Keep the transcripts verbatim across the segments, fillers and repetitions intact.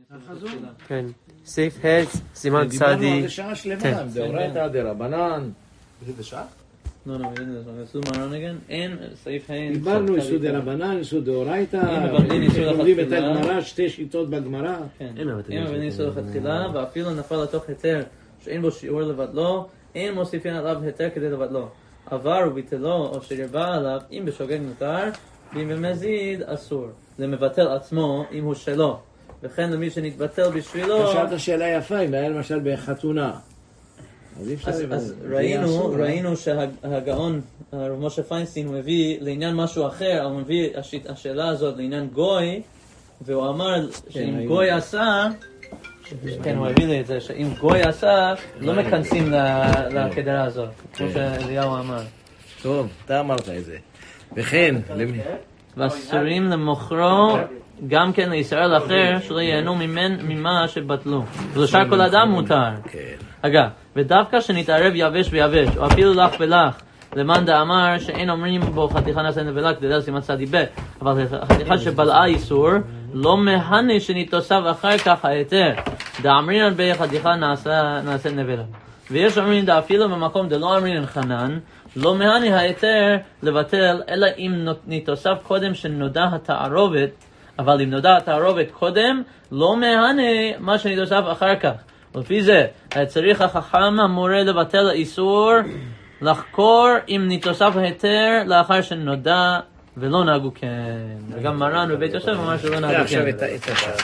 כן, סעיף ה' סימן צדי. דיברנו על זה שעה שלמה, דאורייתא דרבנן. Is it the shot? No, no, we didn't do this one. Let's do Maran again. And סעיף ה' דיברנו איסור דרבנן, איסור דאורייתא. אם מבטלים איסור לומדים את לכתחילה. הגמרא, שתי שיטות בגמרא. כן. אם אם מבטלים איסור לכתחילה, ואפילו נפל לתוך היתר שאין בו שיעור לבטלו, אין מוסיפין עליו היתר כדי לבטלו. עבר וביטלו או שירבה עליו, אם בשוגג מותר, ואם במזיד אסור. זה מבטל עצמו אם הוא שלו. וכן למי שנתבטל בשבילו... אתה שאלת שאלה יפה, אם היה למשל בחתונה. אז אי אפשר אז, לבטל. אז זה ראינו, אסור, אה? ראינו שהגאון, הרב משה פיינשטיין, הוא מביא לעניין משהו אחר, הוא מביא השיט, השאלה הזאת לעניין גוי, והוא אמר שאם ראינו. גוי עשה, כן, הוא הביא לי את זה, שאם גוי עשה, לא מכנסים ל- לקדרה הזאת, כמו שאליהו אמר. טוב, אתה אמרת את זה. וכן, למי? ואסורים למוכרו גם כן לישראל אחר שלא ייהנו ממנ- ממה שבטלו. ולשאר כל אדם מותר. כן. אגב, ודווקא שנתערב יבש ויבש, או אפילו לך ולך, למאן דאמר שאין אומרים בו חתיכה נעשה נבלה כדי לדעת סימן צדי ב', אבל חתיכה שבלעה איסור, לא מהנה שנתוסף אחר כך היתר, דאמרינן בי חתיכה נעשה, נעשה נבלה. ויש אומרים דאפילו במקום דלא אמרינן חנן, לא מהנה היתר לבטל, אלא אם נתוסף קודם שנודע התערובת, אבל אם נודע התערובת קודם, לא מהנה מה שנתוסף אחר כך. ולפי זה, צריך החכם המורה לבטל האיסור, לחקור אם נתוסף היתר לאחר שנודע ולא נהגו כן. וגם מרן בבית יוסף אמר שלא נהגו כן. עכשיו את השעה.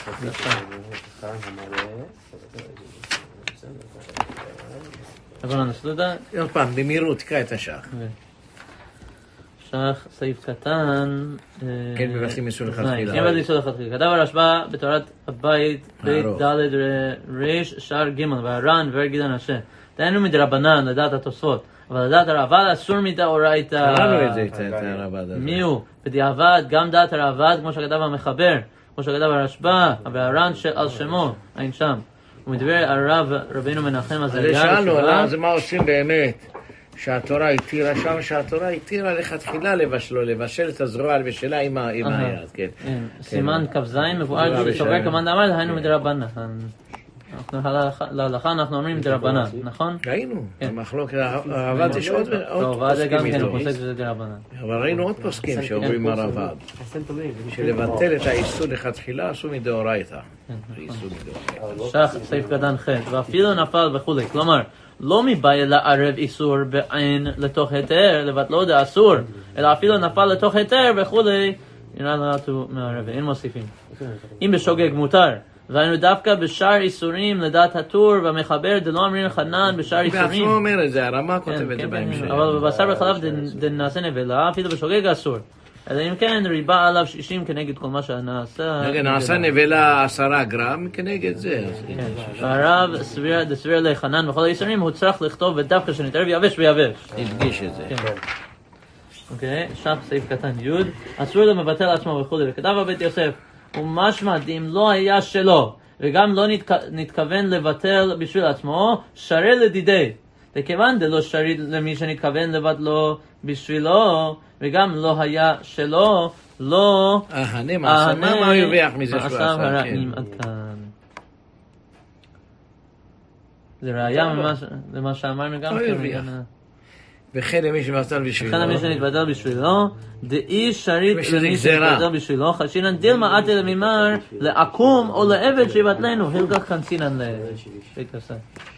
אבל הנסלודה, עוד פעם, במהירות, תקרא את השעה. שח סעיף קטן. כן, מבטלים איסור לכתחילה. כן, מבטלים איסור לכתחילה. כתב הרשב"א בתורת הבית, בית מערוך. ד' ריש, שער ג' והר"ן ורגידן השה. דהיינו מדרבנן לדעת התוספות, אבל לדעת הרעב"ד אסור מדאורייתא. קראנו את זה, את הרעב"ד הזה. מי הוא? בדיעבד, גם דעת הרעב"ד, כמו שכתב המחבר, כמו שכתב הרשב"א, והר"ן של על שמו, אין שם. הוא מדבר על רב רבינו מנחם אז עזריה. שאלנו, בשבעה. אז מה עושים באמת? שהתורה התירה שם, שהתורה התירה לכתחילה לבשלו, לבשל את הזרוע לבשלה עם ה- עם אהה. היד, כן. כן, סימן כ"ז מבואר רבי ששובר שי. כמאן דאמר, דהיינו מדרבנן. אנחנו להלכה- להלכה אנחנו אומרים מדרבנן, נכון? ראינו, כן. המחלוקת, הרעב"ד יש עוד עוד טוב, ועד גם פוסקים כן הוא איתו. פוסק שזה דרבנן. אבל ראינו עוד פוסקים שאומרים הרעב"ד, שלבטל את האיסור לכתחילה אסור מדאורייתא. זה איסור מדאורייתא. שח, סעיף קטן ח' ואפילו נפל וכולי, כלומר, לא מבעיה לערב איסור בעין לתוך היתר, לבטלו דה אסור, אלא אפילו נפל לתוך היתר וכולי, נראה לנו מערב, אין מוסיפים. אם בשוגג מותר, והיינו דווקא בשאר איסורים לדעת הטור והמחבר דלא אמרין חנן בשאר איסורים. בעצמו אומר את זה, הרמה כן, כותב את זה כן, בהמשך. כן, אבל בבשר וחלב דנעשה נבלה, אפילו בשוגג אסור. אלא אם כן ריבה עליו שישים כנגד כל מה שנעשה. רגע, נעשה נבלה עשרה גרם כנגד זה. אז- כן. והרב סביר דסביר לחנן בכל האיסורים, הוא צריך לכתוב ודווקא שנתערב יבש ויבש. הדגיש את זה. כן. אוקיי, שח סעיף קטן י' אסור למבטל עצמו וכולי. וכתב בבית יוסף, ומשמע אם לא היה שלו, וגם לא נתכ... נתכוון לבטל בשביל עצמו, שרי לדידי. וכיוון דלא שרי למי שנתכוון לבטלו בשבילו, וגם לא היה שלו, לא... אהנה מעשה, מה מה הוא הרוויח מזה שהוא מעשיו עשה? כן. הרעים עד כאן. זה ראיה ממש- למה שאמרנו גם לא כן. הרוויח. וכן למי שמבטל בשבילו. לכן למי שנתבטל בשבילו, דאי שריט ושזה למי גזירה. שנתבטל בשבילו, חשינן דילמה עתי למימר, לעקום או לעבד שיבטלנו, הלגח כנסינן להתכסה.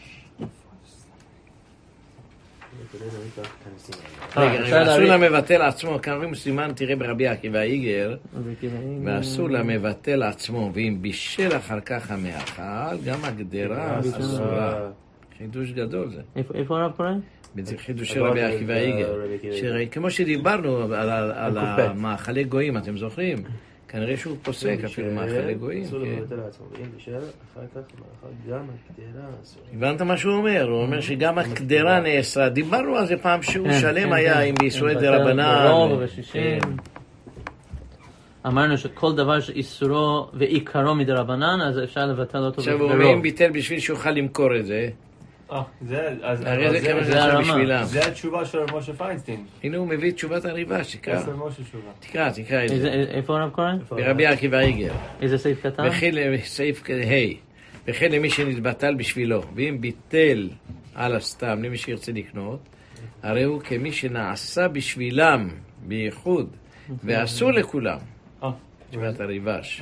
רגע, אסור למבטל עצמו, כאן רואים סימן תראה ברבי עקיבא איגר, ואסור למבטל עצמו, ואם בישל אחר כך המאכל, גם הגדרה אסורה. חידוש גדול זה. איפה הרב קורא? זה חידוש של רבי עקיבא איגר. כמו שדיברנו על- על על המאכלי גויים, אתם זוכרים? כנראה שהוא פוסק אפילו מאכלי גויים. אסור כן. לבטל לעצמו, ואם בישל, אחר כך מאכל גם הקדרה אסור. הבנת מה שהוא אומר? הוא אומר שגם הקדרה נאסרה. דיברנו על זה פעם שהוא כן, שלם כן, היה כן. עם בישועי מבטל דרבנן. ברוב ובשישים. כן. אמרנו שכל דבר שאיסורו ועיקרו מדרבנן, אז אפשר לבטל אותו עכשיו הוא ברוב. אומר, אם ביטל בשביל שיוכל למכור את זה, אה, זה, אז... הרי זה כמה זה זה הרמה. בשבילם. זה התשובה של רב משה פיינשטיין. הנה הוא מביא את תשובת הריב"ש, תקרא. זה משה תשובה. תקרא, תקרא את איזה- זה. איפה הרב קורא? ברבי עקיבא איגר. איזה סעיף קטן? וכן לסעיף ה' וכן למי שנתבטל בשבילו, ואם ביטל על הסתם למי שירצה לקנות, הרי הוא כמי שנעשה בשבילם בייחוד, ואסור לכולם. אה. תשובת הריב"ש.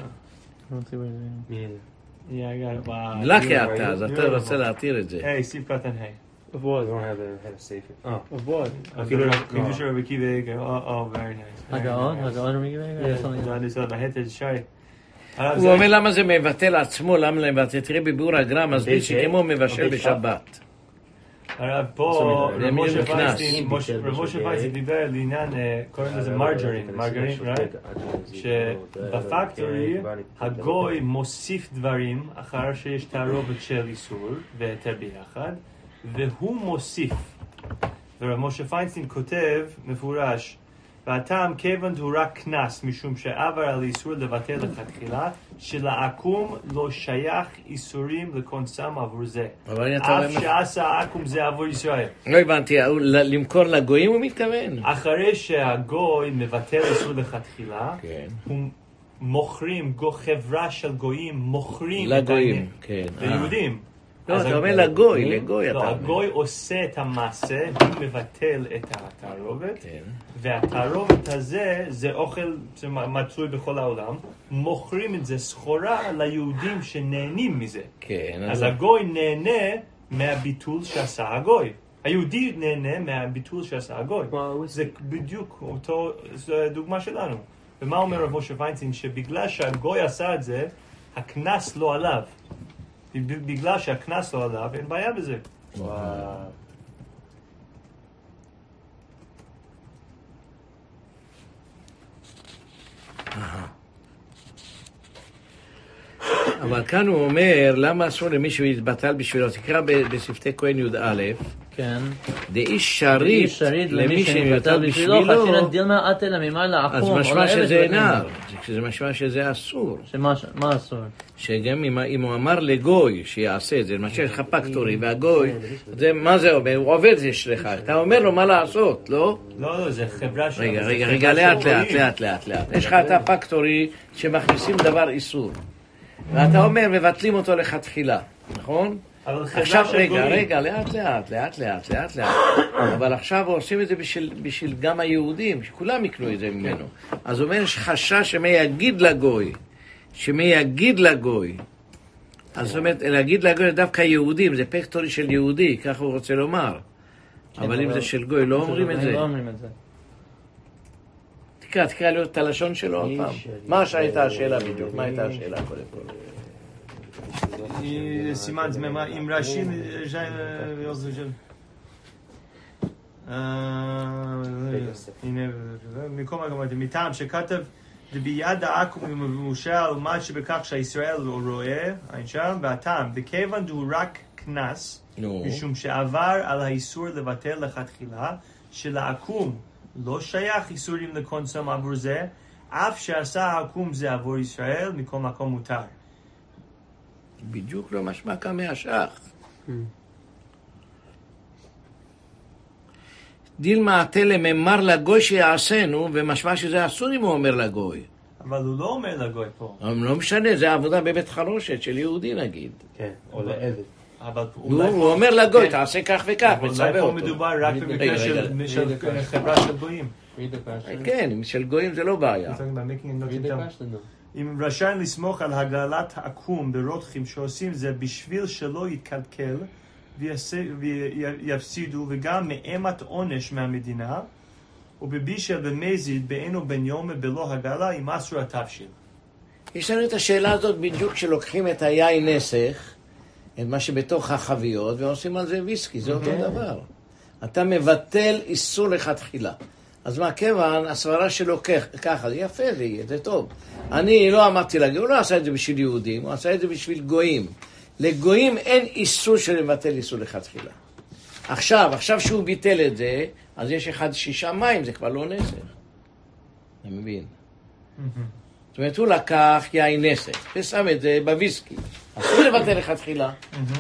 Yeah, I got it. Wow. דלקה אתה, אז אתה רוצה להתיר את זה. היי, סעיף קטן היי. Of what? We don't have a, have a safe. Oh. Of what? אפילו חידוש של רבי עקיבא איגר. Oh, oh, very nice. הגאון? הגאון רבי עקיבא? אני סוד, ההת את שי. הוא אומר למה זה מבטל עצמו, למה לבטל? תראה בביאור הגר"א מסביר שכמו מבשל בשבת. הרב פה, זה רב מילים משה לקנס. פיינשטיין, רב משה פיינשטיין דיבר לעניין, קוראים לזה מרג'רין, מרגרין, שבפקטורי הגוי מוסיף דברים אחר שיש תערובת של איסור והיתר ביחד, והוא מוסיף. ורב משה פיינשטיין כותב מפורש, והטעם כיוון הוא רק קנס משום שעבר על איסור לבטל לכתחילה, שלעקום לא שייך איסורים לקונסם עבור זה. אף שעשה העקום זה עבור ישראל. לא הבנתי, למכור לגויים הוא מתכוון? אחרי שהגוי מבטל איסור לכתחילה, הוא מוכרים, חברה של גויים מוכרים לגויים, כן. ליהודים. לא, אתה אומר לגוי, לגוי אתה לא, אומר. הגוי עושה את המעשה, הוא מבטל את התערובת, והתערובת הזה זה אוכל שמצוי בכל העולם, מוכרים את זה סחורה ליהודים שנהנים מזה. כן. אז הגוי נהנה מהביטול שעשה הגוי. היהודי נהנה מהביטול שעשה הגוי. זה בדיוק אותו, זו דוגמה שלנו. ומה אומר רב משה פיינשטיין? שבגלל שהגוי עשה את זה, הכנס לא עליו. בגלל שהכנס לא עליו, אין בעיה בזה. אבל כאן הוא אומר, למה אסור למישהו להתבטל בשבילו? תקרא בשפתי כהן י"א, כן. דאיש שריד למי שנתבטל בשבילו, חשינא דילמה אתלה ממעל לעקום. אז משמע שזה נער, זה משמע שזה אסור. שמה מה אסור? שגם אם, אם הוא אמר לגוי שיעשה את זה, למשל לך פקטורי והגוי, זה, מה זה אומר? הוא עובד אצלך, אתה אומר לו מה לעשות, לא? לא, לא, זה חברה של... רגע, רגע, רגע, לאט, לאט, לאט, לאט, לאט. יש לך את הפקטורי שמכניסים דבר איסור, ואתה אומר מבטלים אותו לכתחילה, נכון? עכשיו רגע, רגע, לאט לאט, לאט לאט, לאט לאט. אבל עכשיו עושים את זה בשביל, בשביל גם היהודים, שכולם יקנו את זה ממנו. אז הוא אומר, יש חשש שמי יגיד לגוי, שמי יגיד לגוי. אז זאת אומרת, להגיד לגוי דווקא יהודים, זה פקטורי של יהודי, ככה הוא רוצה לומר. אבל אם זה של גוי, לא אומרים את זה. לא אומרים את זה. תקרא, תקרא לי את הלשון שלו עוד פעם. מה הייתה השאלה בדיוק? מה הייתה השאלה קודם כל? סימן זממה, אם רש"י הנה, מקום הגמרתי, מטעם שכתב ביד העקום וממושל מה שבכך שהישראל לא רואה, אין שם, והטעם, וכיוון הוא רק כנס, משום שעבר על האיסור לבטל לכתחילה, שלעקום לא שייך איסורים לקונסום עבור זה, אף שעשה העקום זה עבור ישראל, מכל מקום מותר. בדיוק לא משמע כמה השח. דילמה התלם אמר לגוי שיעשנו, ומשמע שזה אסור אם הוא אומר לגוי. אבל הוא לא אומר לגוי פה. אבל לא משנה, זה עבודה בבית חרושת של יהודי נגיד. כן, או לעבד. הוא אומר לגוי, תעשה כך וכך, מצווה אותו. אולי פה מדובר רק במקרה של חברה של גויים. כן, של גויים זה לא בעיה. אם רשאי לסמוך על הגללת העקום ברותחים שעושים זה בשביל שלא יתקלקל ויפסידו, וגם מאימת עונש מהמדינה, ובבישל במזיד בעינו בן יום בלא הגלה עם אסור התבשיל. יש לנו את השאלה הזאת בדיוק שלוקחים את היין נסך, את מה שבתוך החביות, ועושים על זה ויסקי, זה אותו דבר. אתה מבטל איסור לכתחילה. אז מה, כיוון, הסברה שלו ככה, זה יפה, זה יהיה, זה טוב. אני לא אמרתי להגיד, הוא לא עשה את זה בשביל יהודים, הוא עשה את זה בשביל גויים. לגויים אין איסור של לבטל איסור לכתחילה. עכשיו, עכשיו שהוא ביטל את זה, אז יש אחד שישה מים, זה כבר לא נסך. אני מבין. זאת אומרת, הוא לקח יין נסך, ושם את זה בוויסקי. אסור לבטל לכתחילה.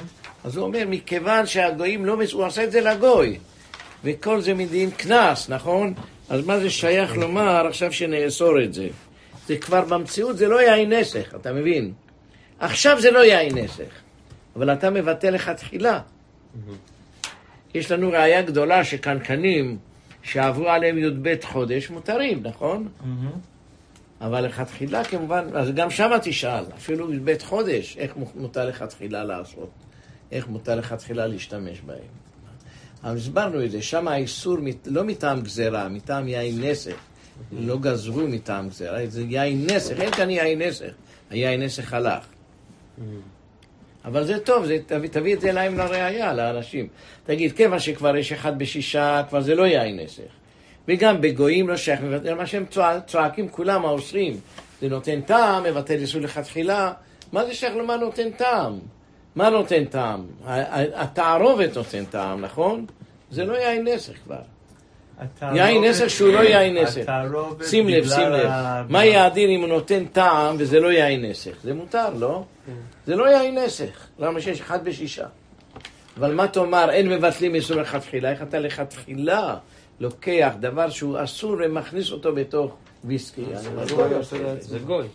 אז הוא אומר, מכיוון שהגויים לא, הוא עשה את זה לגוי, וכל זה מדין כנס, נכון? אז מה זה שייך לומר עכשיו שנאסור את זה? זה כבר במציאות, זה לא יין נסך, אתה מבין? עכשיו זה לא יין נסך, אבל אתה מבטל לך תחילה. יש לנו ראיה גדולה שקנקנים שעברו עליהם י"ב חודש מותרים, נכון? אבל לך תחילה כמובן, אז גם שם תשאל, אפילו י"ב חודש, איך מותר לך תחילה לעשות? איך מותר לך תחילה להשתמש בהם? אבל הסברנו את זה, שם האיסור לא מטעם גזרה, מטעם יין נסך. לא גזרו מטעם גזרה, זה יין נסך, אין כאן יין נסך. היין נסך הלך. אבל זה טוב, זה, תביא, תביא את זה להם לראייה, לאנשים. תגיד, כיוון שכבר יש אחד בשישה, כבר זה לא יין נסך. וגם בגויים לא שייך, מה שהם צועקים כולם, האוסרים, זה נותן טעם, מבטל איסור לכתחילה. מה זה שייך למה נותן טעם? מה נותן טעם? התערובת נותן טעם, נכון? זה לא יין נסך כבר. יין נסך שהוא לא יין נסך. שים לב, שים לב. מה יהיה הדין אם הוא נותן טעם וזה לא יין נסך? זה מותר, לא? זה לא יין נסך. למה שיש אחד בשישה? אבל מה תאמר, אין מבטלים איסור לכתחילה? איך אתה לכתחילה לוקח דבר שהוא אסור ומכניס אותו בתוך ויסקי? זה גוי.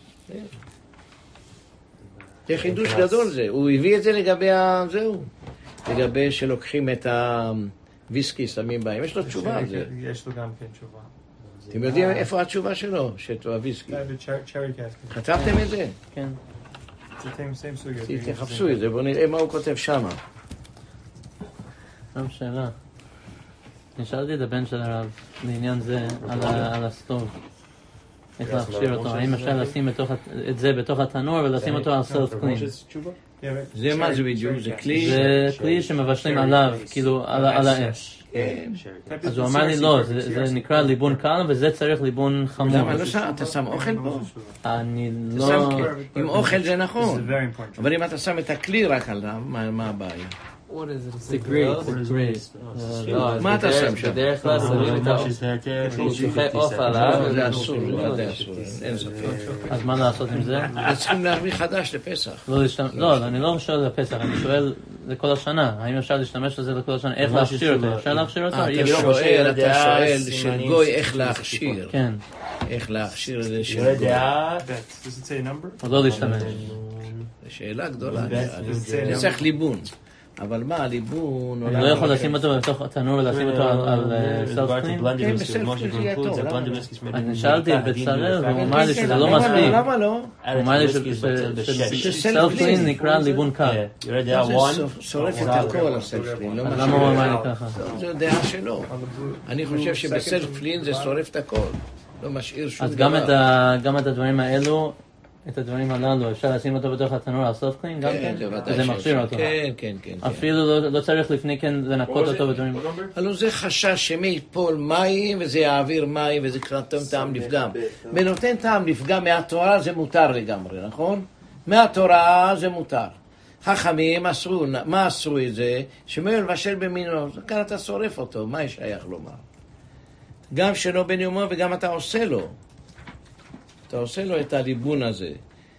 זה חידוש גדול זה. הוא הביא את זה לגבי זהו. לגבי שלוקחים את הוויסקי, שמים בהם. יש לו תשובה על זה. יש לו גם כן תשובה. אתם יודעים איפה התשובה שלו? שאת הוויסקי. חצבתם את זה? כן. תחפשו את זה, בואו נראה מה הוא כותב שמה. גם שאלה. אני שאלתי את הבן של הרב לעניין זה על הסטוב. איך להכשיר אותו, האם אפשר לשים את זה בתוך התנור ולשים אותו על סלף קלין? זה מה זה בדיוק? זה כלי? זה כלי שמבשלים עליו, כאילו על האש. אז הוא אמר לי לא, זה נקרא ליבון קל וזה צריך ליבון חמור. למה לא שם? אתה שם אוכל בו? אני לא... עם אוכל זה נכון, אבל אם אתה שם את הכלי רק עליו, מה הבעיה? זה גריל, זה גריל. מה אתה שם שם? בדרך כלל שמים את שופי עוף עליו. זה אסור, זה אסור, אין ספק. אז מה לעשות עם זה? צריכים להביא חדש לפסח. לא, אני לא שואל לפסח, אני שואל לכל השנה. האם אפשר להשתמש לזה לכל השנה? איך להכשיר אותו? אפשר להכשיר אותו? אתה שואל, אתה שואל של גוי איך להכשיר. כן. איך להכשיר את זה של גוי. עוד לא להשתמש. זו שאלה גדולה. אני צריך ליבון. אבל מה, הליבון... אני לא יכול לשים אותו בתוך התנור ולשים אותו על סלף קלין? כן, בסלף קלין זה יהיה טוב. אני שאלתי את בצלאל והוא אמר לי שזה לא מספיק. למה לא? הוא אמר לי שסלף קלין נקרא ליבון קל. זה שורף את הכל הסלף קלין. למה הוא אמר לי ככה? זו דעה שלו. אני חושב שבסלף קלין זה שורף את הכל. לא משאיר שום אז דבר. גם את הדברים האלו, את הדברים הללו, אפשר לשים אותו בתוך התנור על סלף קלין גם כן? זה מכשיר אותו. כן, כן, כן. אפילו לא צריך לפני כן לנקות אותו בדברים. הלוא זה חשש שמייפול מים וזה יעביר מים וזה נותן טעם לפגם. ונותן טעם לפגם מהתורה זה מותר לגמרי, נכון? מהתורה זה מותר. חכמים אסרו, מה אסרו את זה? שמואל לבשל במינו, כאן אתה שורף אותו, מה יש שייך לומר? גם שלא בן יומו וגם אתה עושה לו. אתה עושה לו את הליבון הזה.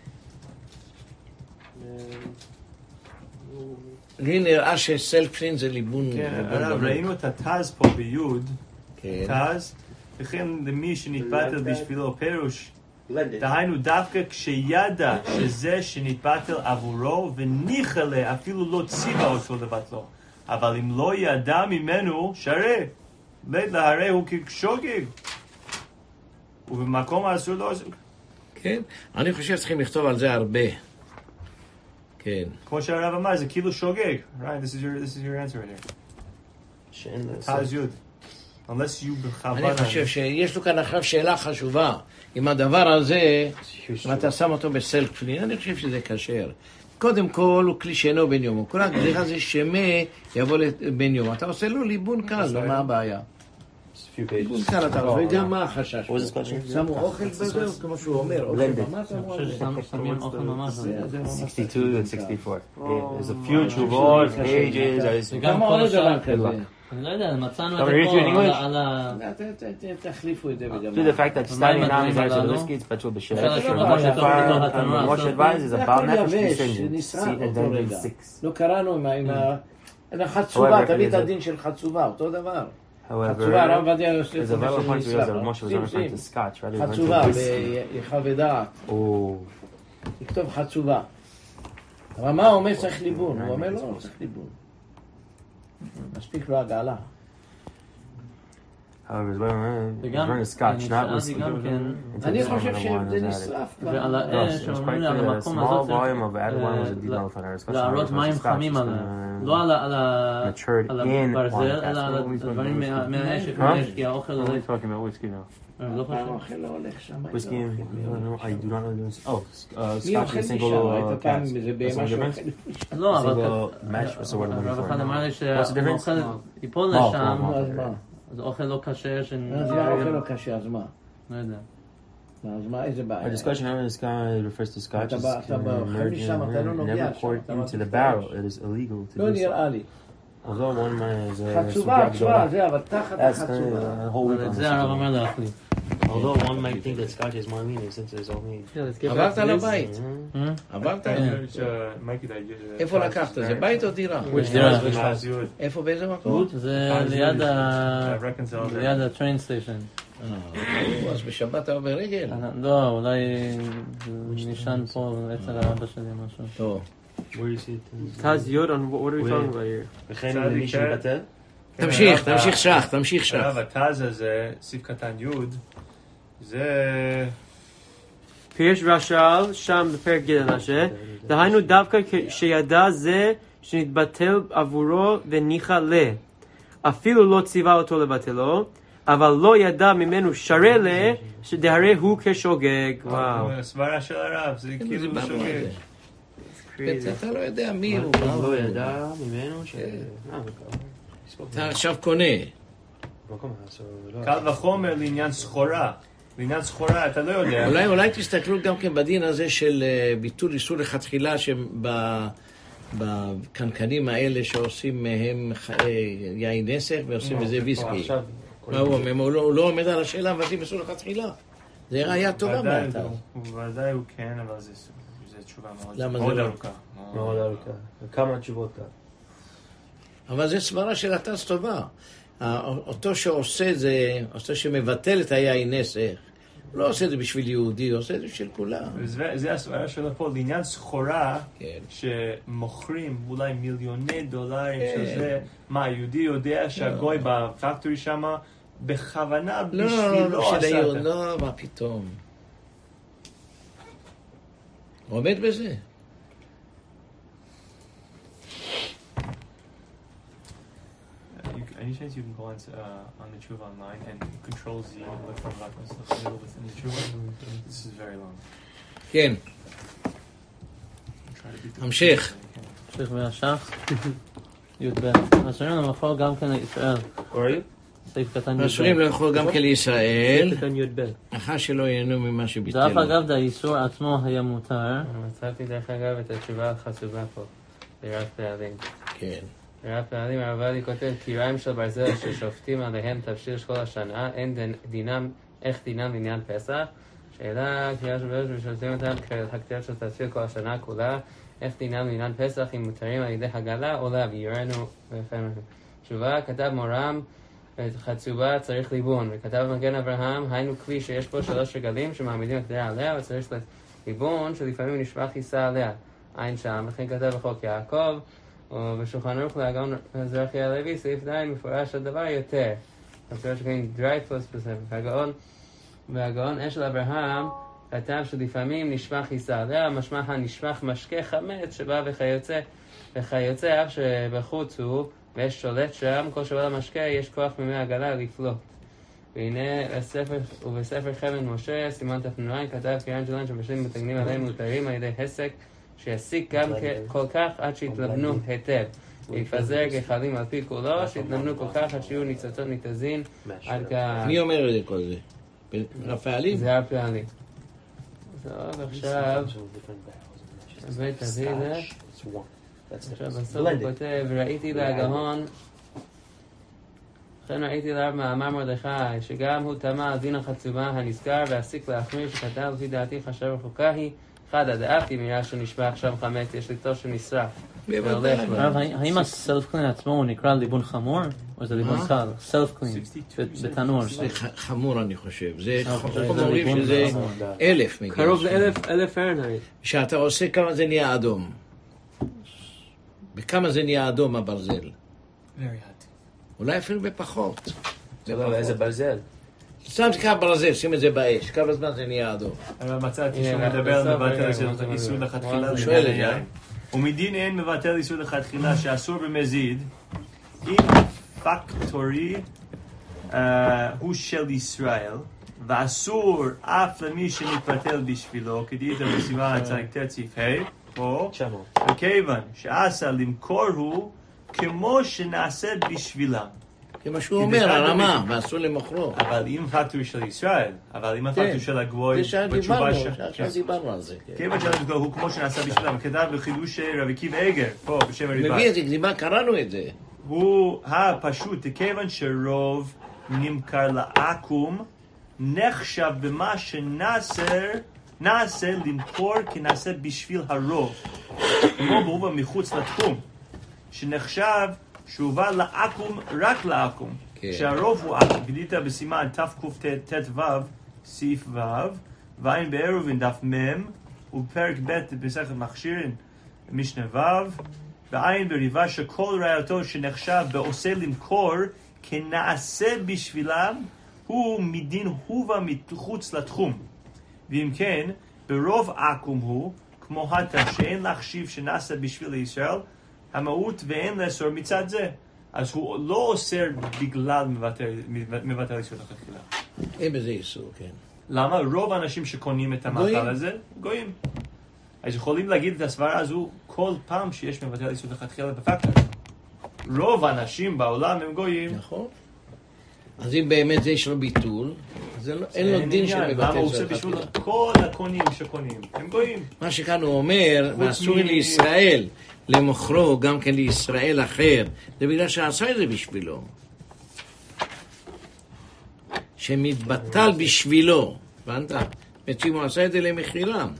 לי נראה שסלף קלין זה ליבון. כן, ראינו את התז פה ביוד. תז, וכן למי שנתבטל בשבילו פירוש. דהיינו דווקא כשידע שזה שנתבטל עבורו וניחלה, אפילו לא ציווה אותו לבטלו. אבל אם לא ידע ממנו, שרה. לית להרי הוא כשוגג. ובמקום האסור לא אסור. כן, אני חושב שצריכים לכתוב על זה הרבה. כן. כמו שהרב אמר, זה כאילו שוגג. Right, this is your, this is your answer right here. תז יוד. Unless you בכוונה. אני חושב שיש לו כאן עכשיו שאלה חשובה. אם הדבר הזה, אם אתה שם אותו בסלף קלין, אני חושב שזה כשר. קודם כל הוא כלי שאינו בן יומו. כל הגדרה זה שמה יבוא לבן יומו. אתה עושה לו ליבון קל, לא מה הבעיה? ליבון קל אתה עושה, וגם מה החשש? שמו אוכל בזה, כמו שהוא אומר. שמים אוכל ממש. sixty-two and sixty-four. There's a few tshuvot, pages. כמה עולה דבר כזה? אני לא יודע, מצאנו Don't את read you in הכל English? על ה... תחליפו את זה בגמר. To the fact that starting now is actually הללו. risky, it's better בשל. אפשר להשאיר לא, אותו לא, שטוב לא, בתוך לא, התנועה. Moshe advises זה about הכל nefesh יבש, stringent. נשרף See אותו addendum רגע. six. לא קראנו עם ה... עם ה- עם החצובה, However, תביא it את is a- הדין של חצובה, אותו דבר. חצובה, However, הרב עובדיה יוסף there's a אומר valid point to realize that שנשרף. Moshe was not referring to scotch, rather he was חצובה, referring to whiskey. ביחווה דעת. Oh, לכתוב חצובה. אבל מה הוא אומר צריך ליבון? הוא אומר לא, צריך ליבון. מספיק לו הגעלה. however, it's referring וגם, to scotch, not שאלתי whiskey. גם כן, Until אני the חושב one שזה was added. נשרף כבר. ועל Thus, האש, it was שאומרים quite לי על clear that a המקום small הזאת volume of added wine was a צריך deal on our discussion. להעלות מים חמים עליה. לא על ה- על ה- Matured על in הברזל, wine אלא על casks. הדברים מה- מהאש, Huh? מהאש, כי האוכל We're עולה. only talking about whiskey now. לא פעם חשוב. האוכל לא הולך שם. Whiskey, no, I do not know this. Oh, uh, מי scotch אוכל is a single משם? uh, היית פעם cask. איזה That's בהמה the difference? שאוכל. לא, אבל Single mash, what's the word I'm looking הרב for? אחד אמר לי What's the difference? שהאוכל ייפול Malt, לשם, malt, malt. אז מה? אז אוכל לא כשר, ש... אז מה האוכל לא קשה, אז מה? לא יודע. אז מה, איזה בעיה? Our discussion over the sky refers to scotch אתה as בא- אתה בא- אוכל משם, אתה לא נוגע never שם, poured אתה into מרגיש the את barrel. האש. It is illegal to לא do so. נראה לי. Although one man is a חצובה, subject צבא, of זה, אבל תחת that's kind החצובה. of a whole week אבל on את this. זה הרב אומר להחליט. Although one might think that scotch is more lenient since there's only. עברת לבית. עברת? איפה לקחת? זה בית או דירה? דירה. איפה, באיזה מקום? זה ליד ה... ליד הטריין סטיישן. אה, אז בשבת אתה עובר רגל? לא, אולי נשען פה אצל האבא שלי משהו. טוב. Where do you see it? Taz Yod on what, what are we talking about here? וכן למי שמבטל? תמשיך, תמשיך שח, תמשיך שח. הרב, התז הזה, סעיף קטן י', זה... פירש רש"ל שם בפרק ג' מנשה, דהיינו דווקא שידע זה שנתבטל עבורו וניחא ל. אפילו לא ציווה אותו לבטלו, אבל לא ידע ממנו שרה ל, שדהרי הוא כשוגג. וואו. הסברה של הרב, זה כאילו שוגג. אתה לא יודע מי הוא. לא ידע ממנו ש... אתה עכשיו קונה. קל וחומר לעניין סחורה. לעניין סחורה, אתה לא יודע. אולי, אולי תסתכלו גם כן בדין הזה של אה, ביטול איסור לכתחילה שבקנקנים האלה שעושים מהם אה, יין נסך ועושים מזה ויסקי. מה הוא אומר? הוא לא- הוא לא עומד על השאלה מבטלים איסור לכתחילה. זה ראייה טובה ודאי מעתה. הוא- ודאי הוא כן, אבל זה זה תשובה מאוד למה זה מאוד לא? ארוכה. מאוד ארוכה. וכמה תשובות כאן. אבל זה סברה של התז טובה. ה- אותו שעושה את זה, אותו שמבטל את היין נסך, הוא לא עושה את זה בשביל יהודי, הוא עושה את זה בשביל כולם. וזה- זה הסברה שלו פה, לעניין סחורה, כן. שמוכרים אולי מיליוני דולרים כן. של זה, מה, היהודי יודע שהגוי בפקטורי שם בכוונה לא, לא, בשבילו לא, של עשה את היהודי, זה. לא, מה פתאום. הוא עומד בזה. You, any chance you can go on, uh, on the Tshuva online and control Z and look for Rakos in the middle within the Tshuva? This is very long. כן, Try to beat the- המשך. נמשיך מהשח. י"ב. אסורים למכור גם כן לישראל. סעיף קטן אסורים לא י"ב. יכול גם כן לישראל, קטן י"ב. אחר שלא ייהנו ממה דרך שביטל. אגב, האיסור עצמו היה מותר. מצאתי דרך אגב את התשובה החשובה פה, לרב פעלים. כן. רב פעלים הרבלי כותב, קיריים של ברזל ששופטים עליהם תבשיל כל השנה, אין דינם, איך דינם לעניין פסח? שאלה, קירה של ברזל ושופטים אותם כהקטר של תבשיל כל השנה כולה, איך דינם לעניין פסח אם מותרים על ידי הגלה או לא, ויראינו בפעמים. תשובה, כתב מורם, את חצובה צריך ליבון, וכתב מגן אברהם, היינו כלי שיש פה שלוש רגלים שמעמידים הקטר עליה, וצריך ליבון שלפעמים נשפך חיסה עליה. אין שם, וכן כתב בחוק יעקב, ובשולחן ערוך להגאון זרחי הלוי, סעיף ד' מפורש הדבר יותר. הסברה שקוראים דרייפוס בספר. והגאון, והגאון אשל אברהם כתב שלפעמים נשפך חיסה עליה, משמע הנשפך משקה חמץ שבא וכיוצא, וכיוצא אף שבחוץ הוא, ויש שולט שם, כל שבא למשקה יש כוח ממי הגלה לפלוט. והנה בספר, ובספר חבן משה, סימן תפנועין, כתב קיריים שלנו שבשלים מתגנים עליהם מותרים על ידי הסק, שיסיק גם כל כך עד שיתלבנו היטב. ויפזר גחלים על פי כולו, שיתלבנו כל כך עד שיהיו ניצוצות ניתזין עד כאן. מי אומר את זה כל זה? רב פעלים? זה רב פעלים. טוב, עכשיו, תביא את זה. עכשיו בסוף הוא כותב, ראיתי להגהון, לכן ראיתי לרב מאמר מרדכי, שגם הוא טמא על דין החצובה הנזכר, והסיק להחמיר שכתב לפי דעתי חשב רחוקה היא, אחד הדאפתי מילה שנשבע עכשיו חמץ, יש ליטו שנשרף. הרב, האם הסלף קלין עצמו הוא נקרא ליבון חמור? או זה ליבון קל? סלף קלין, בתנור. זה חמור אני חושב, זה אומרים שזה אלף מגיע. קרוב לאלף פרנהייט. כשאתה עושה כמה זה נהיה אדום. בכמה זה נהיה אדום הברזל? אולי אפילו בפחות. זה לא, איזה ברזל? סתם תקרא ברזל, שים את זה באש, כמה זמן זה נהיה אדום. אבל מצאתי שהוא מדבר על מבטל של איסור לכתחילה לעניין היין. ומדין אין מבטל איסור לכתחילה שאסור במזיד, אם פקטורי הוא של ישראל, ואסור אף למי שמתפתל בשבילו, כדאית בסימן צדיק תציף ה' פה, וכיוון שעשה למכור הוא כמו שנעשה בשבילם. כמו שהוא אומר, הרמה, ואסור למוכרו. אבל אם פקטור של ישראל, אבל אם הפקטור של הגבוי, בתשובה דיברנו על זה. כיוון של הוא כמו שנעשה בשבילם, כתב בחידוש רבי עקיבא איגר, פה בשם הריבה. מביא את זה, דימה, קראנו את זה. הוא הפשוט, כיוון שרוב נמכר לעקום, נחשב במה שנעשר, נעשה למכור כנעשה בשביל הרוב. כמו ברוב מחוץ לתחום, שנחשב שהוא בא לעקום רק לעקום. שהרוב הוא עקום. גדית בסימן תקט"ו, סעיף ו', ועין בעירובין דף מ', ובפרק ב' במסכת מכשירין, משנה ו', ועין בריבה שכל ראייתו שנחשב בעושה למכור כנעשה בשבילם, הוא מדין הובה מחוץ לתחום. ואם כן, ברוב עקום הוא, כמו הטה שאין להחשיב שנעשה בשביל ישראל, המהות ואין לאסור מצד זה. אז הוא לא אוסר בגלל מבטל איסור לכתחילה. אין בזה איסור, כן. למה? רוב האנשים שקונים את המאכל הזה, גויים. אז יכולים להגיד את הסברה הזו כל פעם שיש מבטל איסור לכתחילה בפקטור. רוב האנשים בעולם הם גויים. נכון. אז אם באמת זה יש לו ביטול, אז אין לו דין של מבטל איסור לכתחילה. למה הוא עושה בשביל כל הקונים שקונים? הם גויים. מה שכאן הוא אומר, ואסור לישראל למוכרו גם כן לישראל אחר, זה בגלל שעשה את זה בשבילו. שמתבטל בשבילו, הבנת? בעצם הוא עשה את זה למחירם.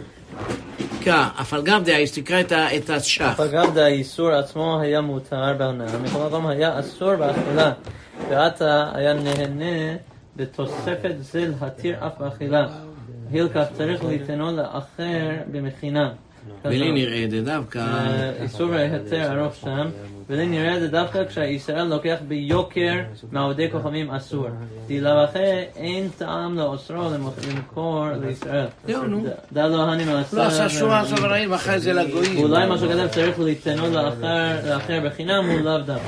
אבל גם דאיס, תקרא את השח. אבל גם דאיסור עצמו היה מותר בהנאה, מכל מקום היה אסור באכילה, ועתה היה נהנה בתוספת זל התיר אף באכילה. הילקח צריך ליתנו לאחר במכינה. ולי נראה זה דווקא איסור היתר ארוך שם, ולי נראה זה דווקא כשהישראל לוקח ביוקר מעובדי כוכבים אסור. דלאו אחרי אין טעם לאוסרו למכור לישראל. זהו נו, דע לא הני מעשה לא עשה שורה סובראים ואחרי זה לגויים. ואולי מה שכתב צריך ליתנו לאחר בחינם הוא לאו דווקא.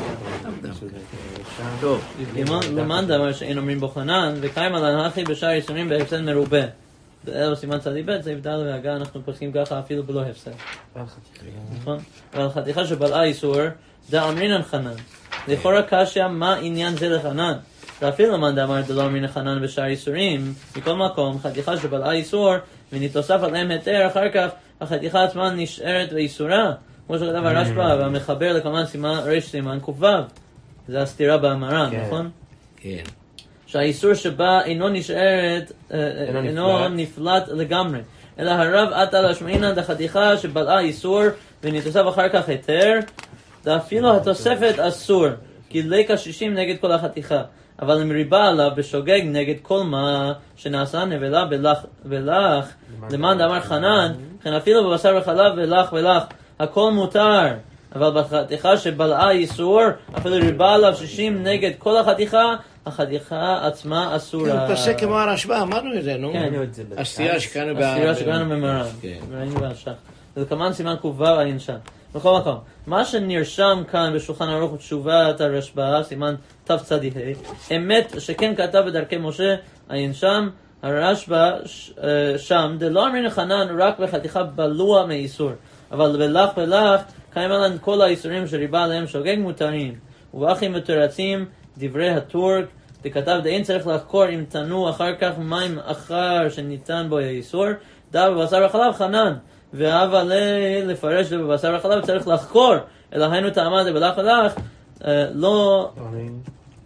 טוב, למען דבר שאין אומרים בו חנן, וקיים על הנהכי בשאר איסורים בהפסד מרובה. באלו סימן צדיק ב' זה הבדל והגה, אנחנו פוסקים ככה אפילו בלא הפסד. נכון? אבל חתיכה שבלעה איסור, זה אמרינן חנן. לכאורה קשיא, מה עניין זה לחנן? ואפילו למען דאמר דלא אמרינן חנן בשאר איסורים, מכל מקום, חתיכה שבלעה איסור, ונתוסף עליהם היתר, אחר כך החתיכה עצמה נשארת באיסורה, כמו שכתב הרשב"א, והמחבר לכמה סימן, רש סימן ק"ו. זה הסתירה באמרה, נכון? כן. שהאיסור שבה אינו נשארת, אינו נפלט לגמרי. אלא הרב עתה להשמעינן דחתיכה שבלעה איסור ונתוסף אחר כך היתר, ואפילו התוספת אסור, כי ליקה שישים נגד כל החתיכה. אבל אם ריבה עליו בשוגג נגד כל מה שנעשה נבלה בלח ולח, למען דאמר חנן, כן אפילו בבשר וחלב ולח ולח, הכל מותר. אבל בחתיכה שבלעה איסור, אפילו ריבה עליו שישים נגד כל החתיכה, החתיכה עצמה אסורה. כן, פסק כמו הרשב"א, אמרנו את זה, נו. כן. הסתירה שקראנו במרן. הסתירה שקראנו במרן. ראינו בהשך. זה כמובן סימן ק"ו עין שם. בכל מקום, מה שנרשם כאן בשולחן ערוך בתשובת הרשב"א, סימן תצ"ה, אמת שכן כתב בדרכי משה, עין שם, הרשב"א שם, דלא אמרינן חנן רק בחתיכה בלוע מאיסור, אבל בלח ולח, קיים עליהם כל האיסורים שריבה עליהם שוגג מותרים, ובאחים מתורצים דברי הטורק, וכתב דאין צריך לחקור אם תנו אחר כך מים אחר שניתן בו האיסור, דא בבשר וחלב חנן, ואהבה לפרש בבשר וחלב צריך לחקור, אלא היינו טעמה דבלח ולח, לא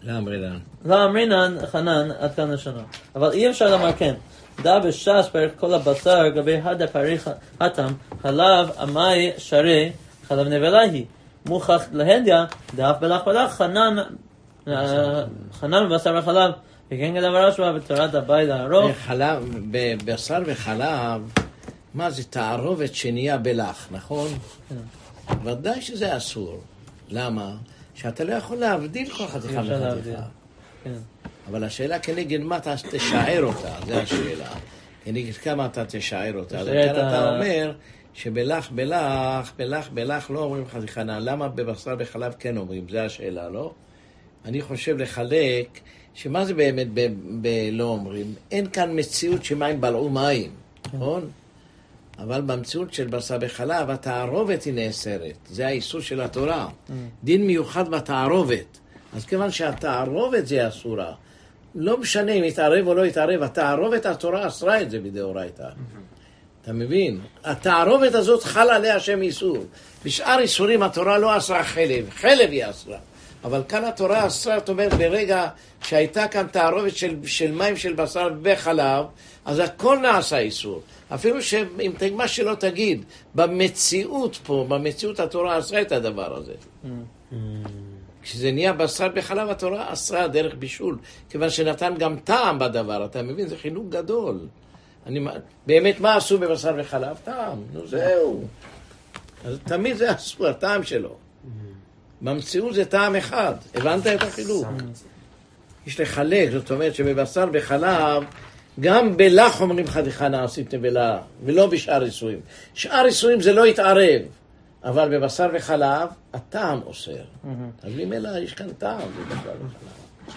לא אמרינן. לא אמרינן, חנן, עד כאן לשנה. אבל אי אפשר לומר כן. דא בש"ס פרק כל הבשר, גבי הדה פריך התם, חלב עמי שרי, חלב נבלה היא. מוכח להדיה, דאף בלח בלח, חנן, חנן בבשר וחלב. וכן כתב הרשב"א בתורת הבית הארוך. חלב, בבשר וחלב, מה זה תערובת שנהיה בלח, נכון? ודאי שזה אסור. למה? שאתה לא יכול להבדיל כל חתיכה מחתיכה. אבל השאלה כנגד מה אתה תשער אותה, זה השאלה. כנגד כמה אתה תשער אותה. אז כאן אתה אומר שבלח, בלח, בלח, בלח לא אומרים חתיכה. למה בבשר וחלב כן אומרים? זה השאלה, לא? אני חושב לחלק שמה זה באמת בלא אומרים? אין כאן מציאות שמים בלעו מים, נכון? אבל במציאות של בשר וחלב, התערובת היא נאסרת. זה האיסור של התורה. דין מיוחד בתערובת. אז כיוון שהתערובת זה אסורה, לא משנה אם יתערב או לא יתערב, התערובת התורה אסרה את זה בדאורייתא. אתה מבין? התערובת הזאת חל עליה השם איסור. בשאר איסורים התורה לא אסרה חלב. חלב היא אסרה. אבל כאן התורה אסרה, זאת אומרת, ברגע שהייתה כאן תערובת של, של מים של בשר וחלב, אז הכל נעשה איסור. אפילו שאם מה שלא תגיד, במציאות פה, במציאות התורה אסרה את הדבר הזה. כשזה נהיה בשר בחלב, התורה אסרה דרך בישול, כיוון שנתן גם טעם בדבר, אתה מבין? זה חינוך גדול. אני, באמת מה עשו בבשר וחלב? טעם, נו זהו. אז תמיד זה אסור, הטעם שלו. במציאות זה טעם אחד, הבנת את החילוק? יש לחלק, זאת אומרת שבבשר בחלב, גם בלח אומרים חתיכה נעשית נבלה, ולא בשאר איסורים. שאר איסורים זה לא יתערב, אבל בבשר וחלב, הטעם אוסר. אז ממילא יש כאן טעם בבשר וחלב.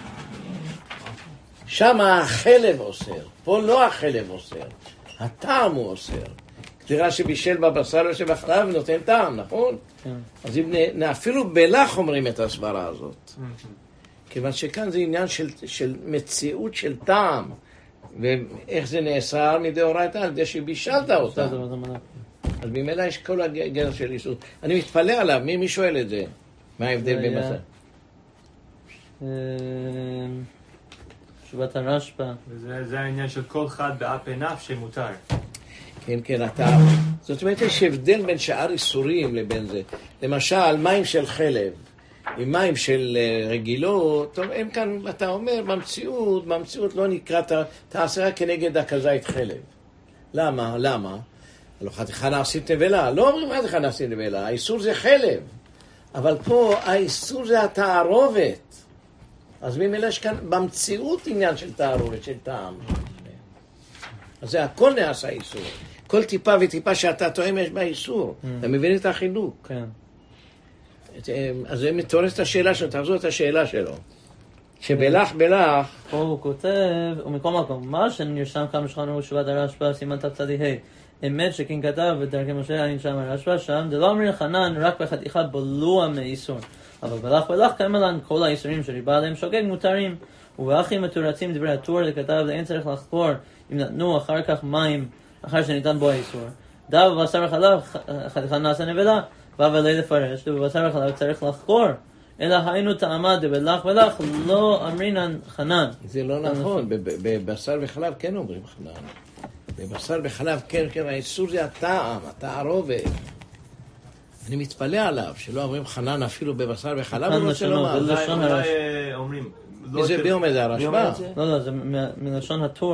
שם החלב אוסר, פה לא החלב אוסר, הטעם הוא אוסר. תראה שבישל בבשר ושבחלב נותן טעם, נכון? אז אם אפילו בלח אומרים את הסברה הזאת. כיוון שכאן זה עניין של, של מציאות של טעם. ואיך זה נאסר מדאורייתא? על ידי שבישלת אותה. אז ממילא יש כל הגדר של איסור. אני מתפלא עליו, מי, מי שואל את זה? מה ההבדל בבשר? תשובת הרשב"א. זה העניין של כל חד באף עיניו שמותר. כן, כן, אתה... זאת אומרת, יש הבדל בין שאר איסורים לבין זה. למשל, מים של חלב, עם מים של רגילות, טוב, הם כאן, אתה אומר, במציאות, במציאות לא נקרא, תעשה כנגד הכזית חלב. למה? למה? לא חתיכה נעשית נבלה. לא אומרים חתיכה נעשית נבלה, האיסור זה חלב. אבל פה האיסור זה התערובת. אז ממילא יש כאן במציאות עניין של תערובת, של טעם. אז זה הכל נעשה איסור. כל טיפה וטיפה שאתה טועם יש בה איסור. אתה מבין את החילוק? כן. אז זה מתורס את השאלה שלו, תחזור את השאלה שלו. שבלח בלח... פה הוא כותב, ומכל מקום, מה שנרשם כאן בשולחן ערוך תשובת הרשב"א, סימן תצ"ה, אמת שכן כתב ודרכי משה אין שם הרשב"א שם, זה לא אומר חנן רק בחתיכה בלוע מאיסור. אבל בלח בלח כמלן כל האיסורים שריבה עליהם שוגג מותרים. ובאחים מתורצים דברי הטור לכתב, אין צריך לחקור אם נתנו אחר כך מים, אחר שניתן בו האיסור. דא בבשר וחלב חתיכה נעשה נבלה, אבל לא לפרש, ובבשר וחלב צריך לחקור. אלא היינו טעמה דבלח בלח, לא אמרינן חנן. זה לא נכון, בבשר וחלב כן אומרים חנן. בבשר וחלב כן, כן, האיסור זה הטעם, התערובת. אני מתפלא עליו, שלא אומרים חנן אפילו בבשר וחלב, הוא רוצה לומר. אולי אומרים... איזה בי עומד הרשב"א? לא, לא, זה מלשון הטור.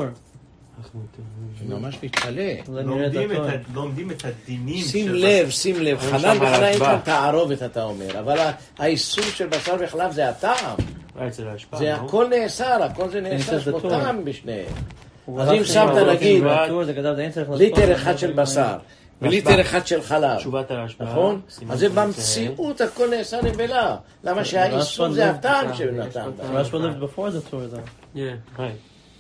אני ממש מתפלא. לומדים את הדינים. שים לב, שים לב, חנן וחלב אין כאן תערובת אתה אומר, אבל האיסור של בשר וחלב זה הטעם. זה הכל נאסר, הכל זה נאסר, יש פה טעם בשניהם. אז אם שמת נגיד ליטר אחד של בשר וליטר אחד של חלב, נכון? אז זה במציאות הכל נעשה נבלה. למה שהאיסור זה הטעם שנתן. Rashba lived before the Torah though. Yeah, right.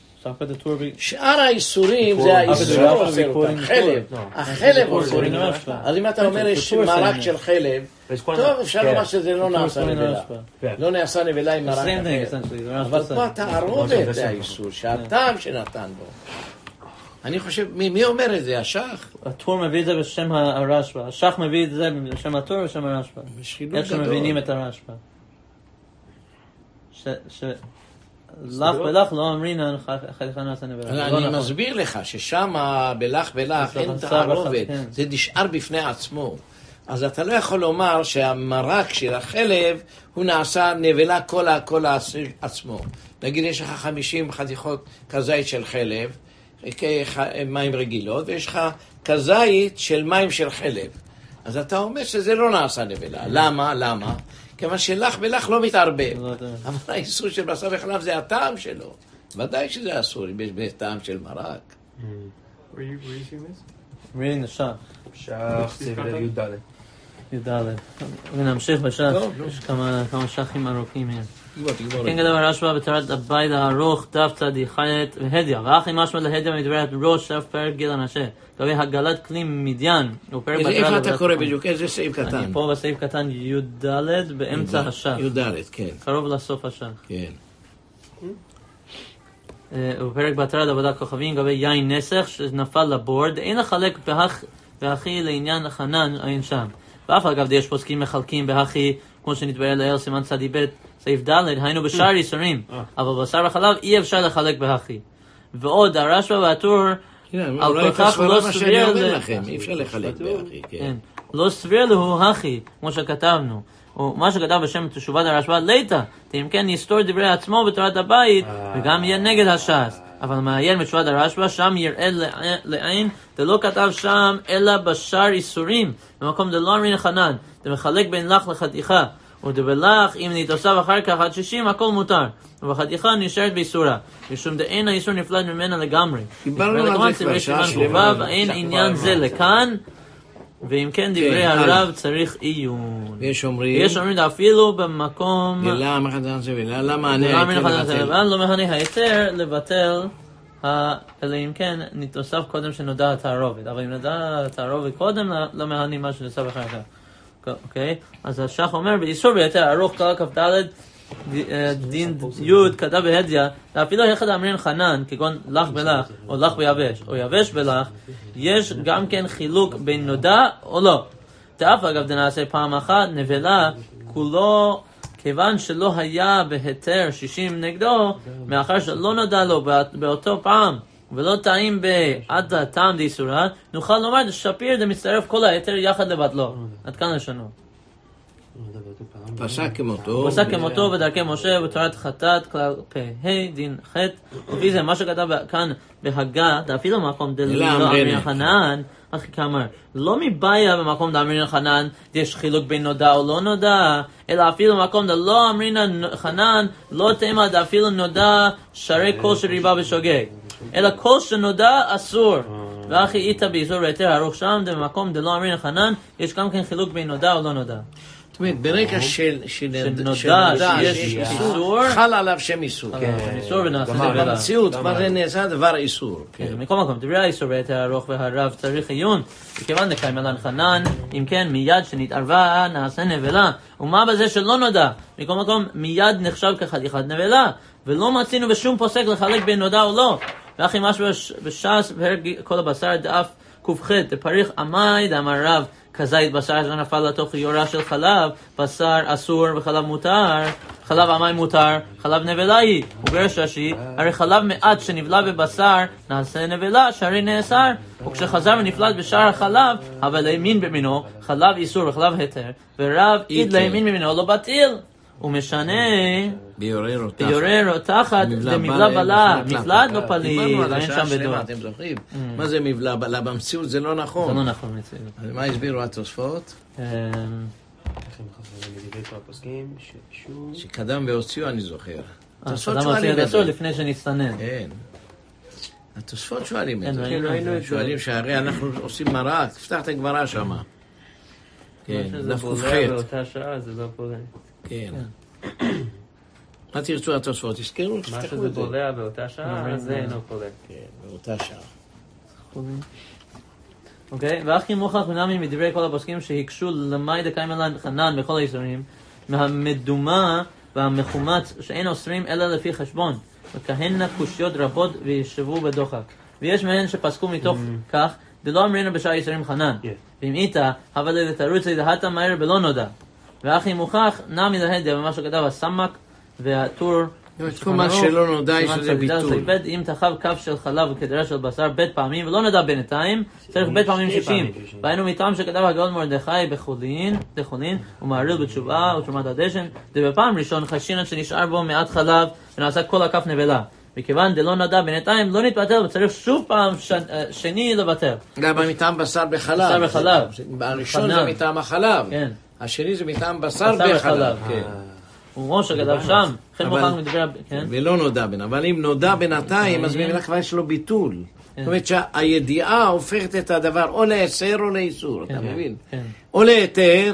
שאר האיסורים זה האיסור עושה אותם, חלב, החלב עושה אותם. אז אם אתה אומר יש מרק של חלב, טוב אפשר לומר שזה לא נעשה נבלה, לא נעשה נבלה עם מרק אחר, אבל פה התערובת זה האיסור, שהטעם שנתן בו. אני חושב, מי אומר את זה? השח? הטור מביא את זה בשם הרשב"א, השח מביא את זה בשם הטור ובשם הרשב"א, איך שמבינים את הרשב"א. לך ולך לא אמרינן חתיכה נעשה נבלה. אני מסביר לך ששם בלך ולך אין תערובת, זה נשאר בפני עצמו. אז אתה לא יכול לומר שהמרק של החלב הוא נעשה נבלה כל עצמו. נגיד יש לך חמישים חתיכות כזית של חלב, מים רגילות, ויש לך כזית של מים של חלב. אז אתה אומר שזה לא נעשה נבלה. למה? למה? כיוון שלך ולך לא מתערבב. אבל האיסור של בשר וחלב זה הטעם שלו. ודאי שזה אסור, אם יש טעם של מרק. Were you reading this? reading the שח. שח, ספר י"ד. י"ד. ונמשיך בשח. יש כמה שחים ארוכים here. כן כתב הרשב"א בתורת הבית הארוך, דף צדי חית והדיה. ואחי משמע להדיה מדברת ראש שף פרק גיל הנשה. לגבי הגלת כלי מדיין. איפה אתה קורא בדיוק? איזה סעיף קטן? אני פה בסעיף קטן י"ד באמצע השח. י"ד, כן. קרוב לסוף השח. כן. ובפרק בתרת עבודת כוכבים, לגבי יין נסך שנפל לבורד, אין לחלק בהכי לעניין חנן אין שם. ואף אגב יש פוסקים מחלקים בהכי, כמו שנתברר לאל סימן צדי ב' סעיף ד', היינו בשאר איסורים, אבל בשר וחלב אי אפשר לחלק בהכי. ועוד הרשב"א והטור על כל כך לא סביר אי אפשר לחלק בהכי, כן. לא סביר לו הכי, כמו שכתבנו. ומה שכתב בשם תשובת הרשב"א ליטא, אם כן יסתור דברי עצמו בתורת הבית וגם יהיה נגד הש"ס. אבל מעיין בתשובת הרשב"א שם יראה לעין, דלא כתב שם אלא בשאר איסורים, במקום דלא אמרין חנן, דמחלק בין לך לחתיכה, ודבלך אם נתוסף אחר כך עד שישים הכל מותר, ובחתיכה נשארת באיסורה, משום דאין האיסור נפלד ממנה לגמרי. דיברנו על זה כבר שעה שלמה. אין עניין זה לכאן, ואם כן דברי הרב צריך עיון. יש אומרים יש אומרים אפילו במקום למה חתן זה ולמה למה אני לא מהנה היתר לבטל, אלא אם כן נתוסף קודם שנודע התערובת, אבל אם נודע התערובת קודם לא מהנה מה שנוסף אחר כך. אוקיי, אז השח אומר באיסור ביתר ארוך כלל כ"ד דין י' כתב בהדיה, אפילו אחד אמרין חנן כגון לך בלך או לך ביבש או יבש בלך, יש גם כן חילוק בין נודע או לא. תאף אגב דנעשה פעם אחת נבלה כולו, כיוון שלא היה בהיתר שישים נגדו, מאחר שלא נודע לו באותו פעם ולא טעים בעד הטעם דיסורה, נוכל לומר שפיר דמצטרף כל היתר יחד לבטלו. עד כאן לשנו. פסק כמותו. פסק כמותו בדרכי משה בתורת חטאת כלל פ"ה דין ח'. לפי זה מה שכתב כאן בהגה, אפילו במקום דלא אמרין חנן, אחי כאמר, לא מבעיה במקום דאמרין חנן יש חילוק בין נודע או לא נודע, אלא אפילו במקום דלא אמרין חנן לא תימא דאפילו נודע שרי כל שריבה בשוגג, אלא כל שנודע אסור. ואחי איתה באיסור ביתר ארוך שם, במקום דלא אמרין חנן יש גם כן חילוק בין נודע או לא נודע. זאת אומרת, ברגע שנודע שיש איסור, חל עליו שם איסור. איסור ונעשה דבר. במציאות כבר זה נעשה דבר איסור. מכל מקום, דברי האיסור ביתר ארוך והרב צריך עיון, וכיוון דקיים אלן חנן, אם כן מיד שנתערבה נעשה נבלה. ומה בזה שלא נודע? מכל מקום מיד נחשב כחתיכת נבלה, ולא מצינו בשום פוסק לחלק בין נודע או לא. ואחי משהו בש"ס פרק כל הבשר דף ק"ח דפריך עמי דאמר רב כזית בשר שנפל לתוך יורה של חלב, בשר אסור וחלב מותר, חלב עמי מותר, חלב נבלה היא. וברש רש"י, הרי חלב מעט שנבלה בבשר נעשה נבלה שהרי נאסר, וכשחזר ונפלט בשאר החלב, אבל לימין במינו חלב איסור וחלב היתר, ורב עיד לימין במינו לא בטיל. הוא משנה ביורר או תחת למבלה בלה, מבלה לא פליל, אין שם בדור. אתם זוכרים? מה זה מבלה בלה? במציאות זה לא נכון. זה לא נכון מציאות. אז מה הסבירו התוספות? שקדם והוציאו אני זוכר. התוספות שואלים את זה לפני שנסתנן. כן. התוספות שואלים את זה. שואלים שהרי אנחנו עושים מרק, תפתח את הגמרא שם. כן, דף ק"ח. באותה שעה זה לא פולה. כן. מה תרצו התוספות? תזכרו? מה שזה בולע באותה שעה, זה אינו פולה. כן, באותה שעה. אוקיי, ואחי מוכח מנמי מדברי כל הפוסקים שהקשו למאי דקיים אלן חנן בכל האיסורים, מהמדומה והמחומץ שאין אוסרים אלא לפי חשבון, וכהנה קושיות רבות וישבו בדוחק. ויש מהן שפסקו מתוך כך, דלא אמרינו בשעה איסורים חנן. ואם איתה, אבל לתרוץ לדהתה מהר בלא נודע. ואחי מוכח נמי להדיה במה שכתב הסמק והטור... כל מה שלא נודע יש לזה ביטול. אם תחב כף של חלב וכדרה של בשר בית פעמים ולא נדע בינתיים, צריך בית פעמים שישים. והיינו מטעם שכתב הגאון מרדכי בחולין, בחולין, ומעריל בתשובה ותרומת הדשן, ובפעם ראשון חשינן שנשאר בו מעט חלב ונעשה כל הכף נבלה. מכיוון דלא נדע בינתיים לא נתבטל וצריך שוב פעם שני לבטל. גם מטעם בשר בחלב. בשר בחלב. הראשון זה מטעם החלב. השני זה מטעם בשר בחלב. ומראש שכתב שם, כן מוכן מדבר, כן? ולא נודע בין, אבל אם נודע בינתיים, אז ממילא כבר יש לו ביטול. זאת אומרת שהידיעה הופכת את הדבר או להיסר או לאיסור, אתה מבין? או להיתר,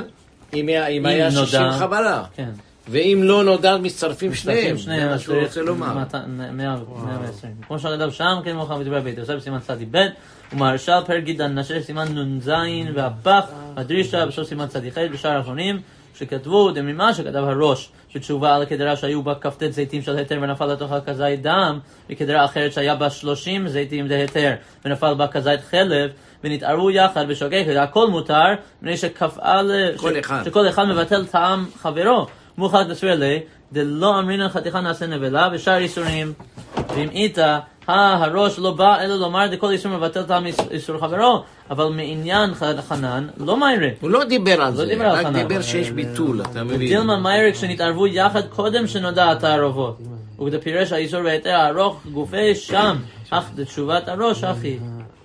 אם היה שישים חבלה. ואם לא נודע, מצטרפים שניהם. זה מה שהוא רוצה לומר. מאה ועשרים. כמו שכתב שם, כן מוכן מדבר בית. יוסף סימן צדי ב' ומהרש"ל פרק ג' נשר סימן נ"ז והפך, הדרישה בסוף סימן צדי ח' בשאר האחרונים. שכתבו דמימה שכתב הראש בתשובה על הכדרה שהיו בה כ"ט זיתים של היתר ונפל לתוכה כזית דם, וכדרה אחרת שהיה בה שלושים זיתים דהיתר ונפל בה כזית חלב, ונתערו יחד בשוגג, הכל מותר, מפני שכפעל שכל אחד מבטל טעם חברו. מוכרח תסביר לי, דלא אמרינן חתיכה נעשה נבלה ושאר איסורים. ואם איתה, הראש לא בא אלא לומר דכל איסור מבטל טעם איסור חברו, אבל מעניין חנן לא מיירה. הוא לא דיבר על זה, רק דיבר שיש ביטול, אתה מבין. דילמה מיירה כשנתערבו יחד קודם שנודע התערובות. וכדי פירש האיסור והיתר הארוך גופי שם, אך תשובת הראש אחי.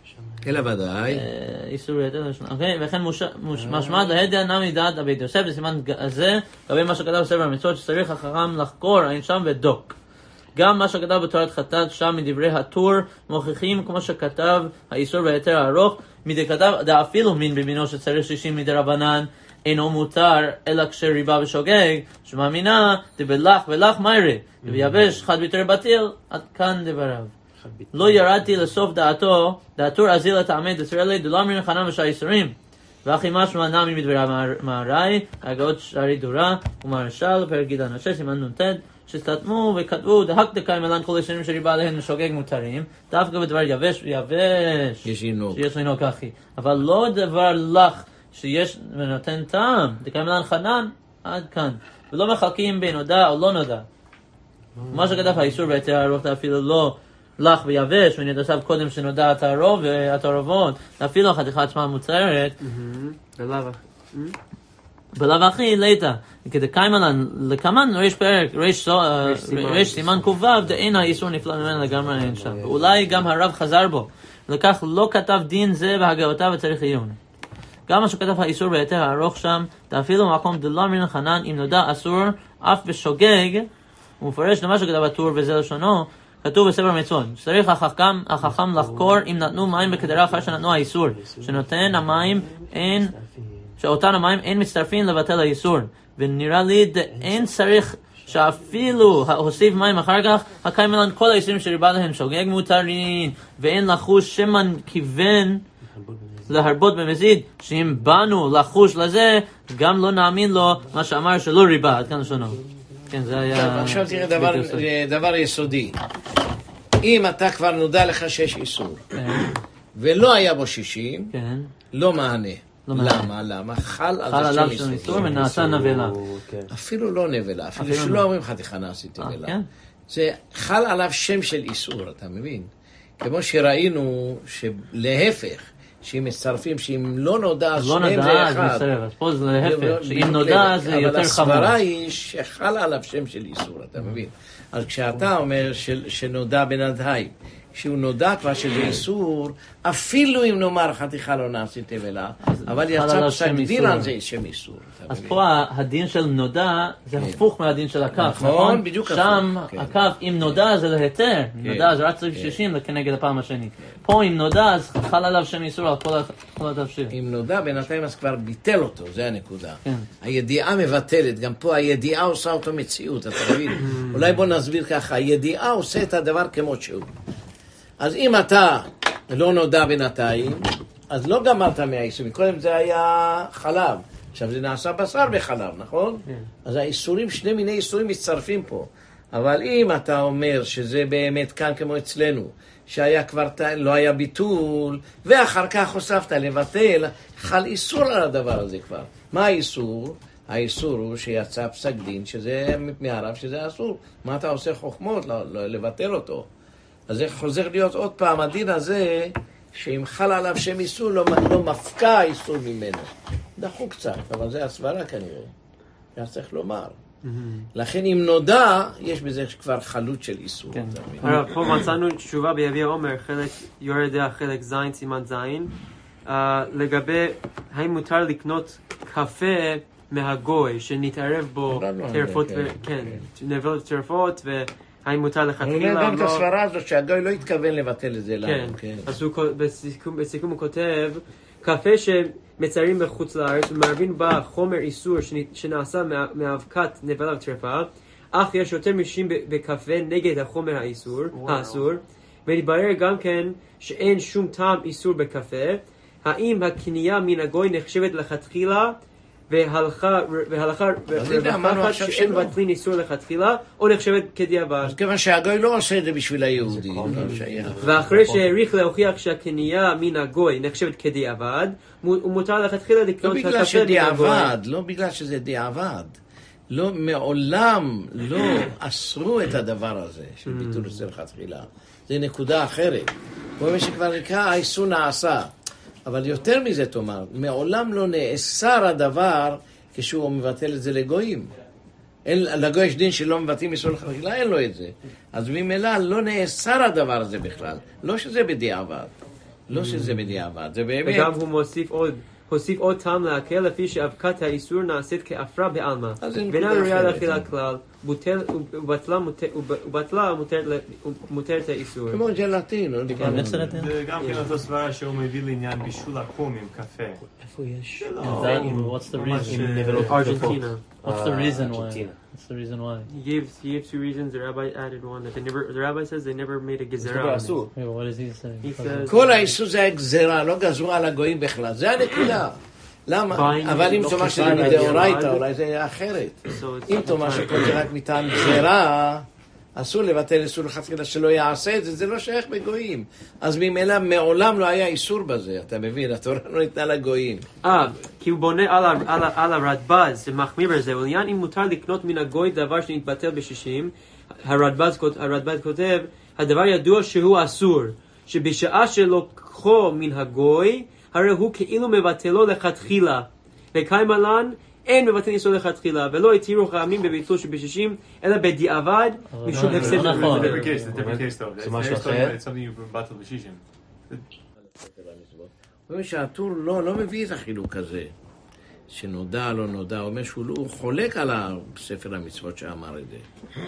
אלא ודאי. איסור היתר, אוקיי, וכן משמעת להדע נמי דעת הבית יוסף, בסימן הזה, לגבי מה שכתב בספר המצוות שצריך החכם לחקור אין שם ודוק. גם מה שכתב בתורת חטאת שם מדברי הטור מוכיחים כמו שכתב האיסור והיתר הארוך, מדי כתב דאפילו מין במינו שצריך שישים מדי רבנן אינו מותר אלא כשריבה ושוגג, שמאמינה דבלח ולח מיירי ויבש חד ביתר בטיל. עד כאן דבריו. לא ירדתי לסוף דעתו, דעתור אזיל את העמד ישראלי דלא אמרין חנן ושאר איסורים, ואחי משמע נמי מדברי המהראי, הגאות שערי דורה ומהרש"ל פרק ג' נשר סימן נ"ט שסתתמו וכתבו דהק דקאי מלן כל איסורים שריבה עליהן משוגג מותרים, דווקא בדבר יבש ויבש יש לנהוג שיש לנהוג אחי, אבל לא דבר לך שיש ונותן טעם דקאי מלן חנן. עד כאן. ולא מחלקים בין נודע או לא נודע. מה שכתב האיסור והיתר הארוך אפילו לא לך ויבש ונדעתיו קודם שנודע התערוב והתערובות, אפילו החתיכה עצמה מוצרת בלאו הכי ליטה כדי קיימלן לכמן ריש פרק ריש סימן קובב דאין האיסור נפלא ממנו לגמרי אין שם, ואולי גם הרב חזר בו לכך לא כתב דין זה בהגאותיו וצריך עיון. גם מה שכתב האיסור והיתר הארוך שם אפילו מקום דלא אמרין חנן אם נודע אסור אף בשוגג, הוא מפרש למה שכתב הטור וזה לשונו. כתוב בספר מצוות, צריך החכם, החכם לחקור אם נתנו מים בכדרה אחר שנתנו האיסור, שנותן המים אין, שאותן המים אין מצטרפים לבטל האיסור, ונראה לי אין צריך שאפילו הוסיף מים אחר כך, הקיימלן כל האיסורים שריבה להם שוגג מותרים, ואין לחוש שמן כיוון להרבות במזיד, שאם באנו לחוש לזה, גם לא נאמין לו מה שאמר שלא ריבה, עד כאן לשונו. כן, זה היה... עכשיו תראה דבר, דבר יסודי. אם אתה כבר נודע לך שיש איסור, ולא היה בו שישים, לא מענה. למה? למה? חל על זה שם איסור. ונעשה נבלה. אפילו לא נבלה, אפילו שלא אומרים חתיכה נעשית נבלה. זה חל עליו שם של איסור, אתה מבין? כמו שראינו שלהפך, שאם מצטרפים, שאם לא נודע, שניהם זה אחד. אז פה זה להפך, שאם נודע זה יותר חמור. אבל הסברה היא שחל עליו שם של איסור, אתה מבין? אז כשאתה אומר שנודע בינתיים, כשהוא נודע כבר שזה איסור, אפילו אם נאמר חתיכה לא נעשית נבלה, אבל יצא פסק דין על זה שם איסור. אז פה הדין של נודע זה הפוך מהדין של הכף, נכון? בדיוק הפוך. שם הכף, אם נודע זה להיתר, נודע זה רק צריך שישים כנגד הפעם השני. פה אם נודע אז חל עליו שם איסור על כל התפשיר. אם נודע בינתיים אז כבר ביטל אותו, זה הנקודה. הידיעה מבטלת, גם פה הידיעה עושה אותו מציאות, אתה מבין? אולי בוא נסביר ככה, הידיעה עושה את הדבר כמו שהוא. אז אם אתה לא נודע בינתיים, אז לא גמרת מהאיסורים. קודם זה היה חלב, עכשיו זה נעשה בשר בחלב, נכון? אז האיסורים, שני מיני איסורים מצטרפים פה. אבל אם אתה אומר שזה באמת כאן כמו אצלנו, שהיה כבר, לא היה ביטול, ואחר כך הוספת לבטל, חל איסור על הדבר הזה כבר. מה האיסור? האיסור הוא שיצא פסק דין שזה מהרב שזה אסור. מה אתה עושה חוכמות לבטל אותו? אז זה חוזר להיות עוד פעם, הדין הזה, שאם חל עליו שם איסור, לא, לא מפקע האיסור ממנו. דחו קצת, אבל זה הסברה כנראה. זה צריך לומר. לכן אם נודע, יש בזה כבר חלות של איסור. כן. הרב, פה מצאנו תשובה ביביע עומר, חלק יורדיה, חלק זין, סימן זין, uh, לגבי האם מותר לקנות קפה מהגוי, שנתערב בו טרפות, כן, נבלות טרפות, והאם מותר לכתחילה. הוא אומר גם את הסברה הזאת שהגוי לא התכוון לבטל את זה לנו. כן, אז בסיכום הוא כותב, קפה שמציירים בחוץ לארץ ומערבים בה חומר איסור שנעשה מאבקת נבלה וטרפה, אך יש יותר משום בקפה נגד החומר האיסור, האסור, והתברר גם כן שאין שום טעם איסור בקפה. האם הקנייה מן הגוי נחשבת לכתחילה והלכה רווחת שאין מבטלין איסור לכתחילה, או נחשבת כדיעבד? אז כיוון שהגוי לא עושה את זה בשביל היהודי. ואחרי שהעריך להוכיח שהקנייה מן הגוי נחשבת כדיעבד, הוא מותר לכתחילה לקנות לא בגלל שדיעבד, לא בגלל שזה דיעבד. לא, מעולם לא אסרו את הדבר הזה של ביטול איסור לכתחילה. זה נקודה אחרת. כמו שכבר נקרא, האיסור נעשה. אבל יותר מזה תאמר, מעולם לא נאסר הדבר כשהוא מבטל את זה לגויים. אין, לגוי יש דין שלא מבטאים איסור לכתחילה, אין לו את זה. אז ממילא לא נאסר הדבר הזה בכלל. לא שזה בדיעבד. לא שזה בדיעבד. זה באמת... וגם הוא מוסיף עוד, הוסיף עוד טעם להקל לפי שאבקת האיסור נעשית כאפרה בעלמא. ואינה ראויה לאכילה כלל, ובטלה מותרת האיסור. כמו ג'לטין. זה גם כן אותו סברה שהוא מביא לעניין בישול עקום עם קפה. איפה יש? What's the reason? Argentina. What's the reason why? What's the reason why? He gave, he gave two reasons. The rabbi added one that they never. The rabbi says they never made a gezerah. Wait, what does he say? He says כל האיסור זה הגזרה, לא גזרו על הגויים בכלל. זה הנקודה. למה? אבל אם תאמר שזה מדאורייתא, אולי זה יהיה אחרת. אם תאמר שכל זה רק מטעם גזרה, אסור לבטל איסור לכתחילה שלא יעשה את זה, זה לא שייך בגויים. אז ממילא מעולם לא היה איסור בזה, אתה מבין? התורה לא ניתנה לגויים. אה, כי הוא בונה על הרדב"ז, שמחמיר בזה, ולעניין אם מותר לקנות מן הגוי דבר שנתבטל בשישים, הרדב"ז כותב, הדבר ידוע שהוא אסור, שבשעה שלוקחו מן הגוי, הרי הוא כאילו מבטלו לכתחילה. וקיימה לן, אין מבטל איסור לכתחילה, ולא התירו חכמים בביטול שבשישים, אלא בדיעבד, משום הפסד. זה different case, זה different case though. זה משהו אחר? It's something you מבטל בשישים. הוא אומר שהטור לא מביא את החילוק הזה, שנודע, לא נודע, הוא אומר שהוא חולק על ספר המצוות שאמר את זה.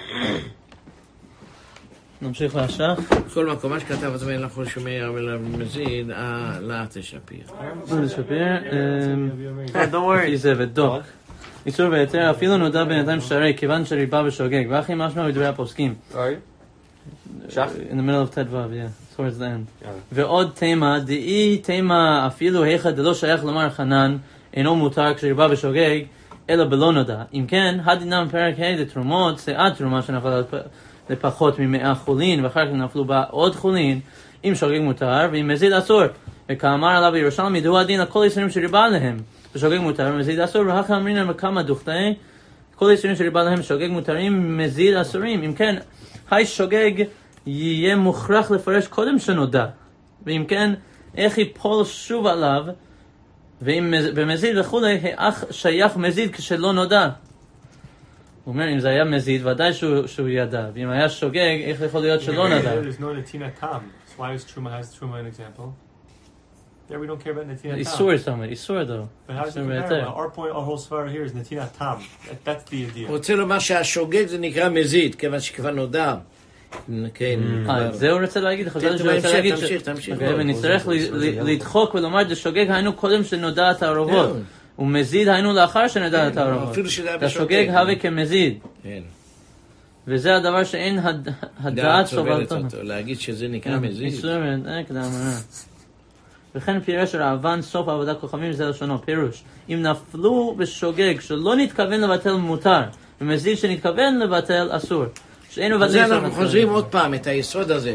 נמשיך להשך. כל מקום, מה שכתב את זה, אין לך שומע ולמזיד, לא תשפיר. לא תשפיר. Don't worry. זה ודוק. איסור ויתר, אפילו נודע בינתיים שרי, כיוון שריבה ושוגג, ואחי משמע בדברי הפוסקים. שח? In the middle of Ted Vav, yeah. Towards the end. ועוד תימה, דאי תימה אפילו היכא דלא שייך לומר חנן, אינו מותר כשריבה ושוגג, אלא בלא נודע. אם כן, הדינם פרק ה' לתרומות, שאה תרומה שנפלה לפחות ממאה חולין, ואחר כך נפלו בה עוד חולין, אם שוגג מותר, ואם מזיד אסור. וכאמר עליו בירושלמי, דהו הדין לכל איסורים שריבה להם, ושוגג מותר, ומזיד אסור, והכה אמרינן בכמה דוכתאי, כל איסורים שריבה להם, שוגג מותרים, מזיד אסורים. אם כן, היי שוגג יהיה מוכרח לפרש קודם שנודע. ואם כן, איך ייפול שוב עליו, ואם במזיד וכולי, אך שייך מזיד כשלא נודע. הוא אומר, אם זה היה מזיד, ודאי שהוא, שהוא ידע. ואם היה שוגג, איך יכול להיות שלא נדע? There's no netina tam. So why is Truma, has Truma an example? There we don't care about netina tam. איסור somewhere, איסור though. But how does it compare? Our point, our whole svara here is netina tam. That, that's the idea. הוא רוצה לומר שהשוגג זה נקרא מזיד, כיוון שכבר נודע. כן. אה, זה הוא רוצה להגיד? חשבתי שהוא רוצה להגיד ש... תמשיך, תמשיך. ונצטרך לדחוק ולומר, זה שוגג היינו קודם שנודע את הערובות. ומזיד היינו לאחר שנדע את הערובות. השוגג הווה כמזיד. כן. וזה הדבר שאין הדעת סובלתו. להגיד שזה נקרא מזיד. איסור, אה, כדאמרה. וכן פירש רעבן סוף העבודה כוכבים זה לשונו, פירוש. אם נפלו בשוגג שלא נתכוון לבטל מותר, ומזיד שנתכוון לבטל אסור. אז אנחנו חוזרים עוד פעם את היסוד הזה.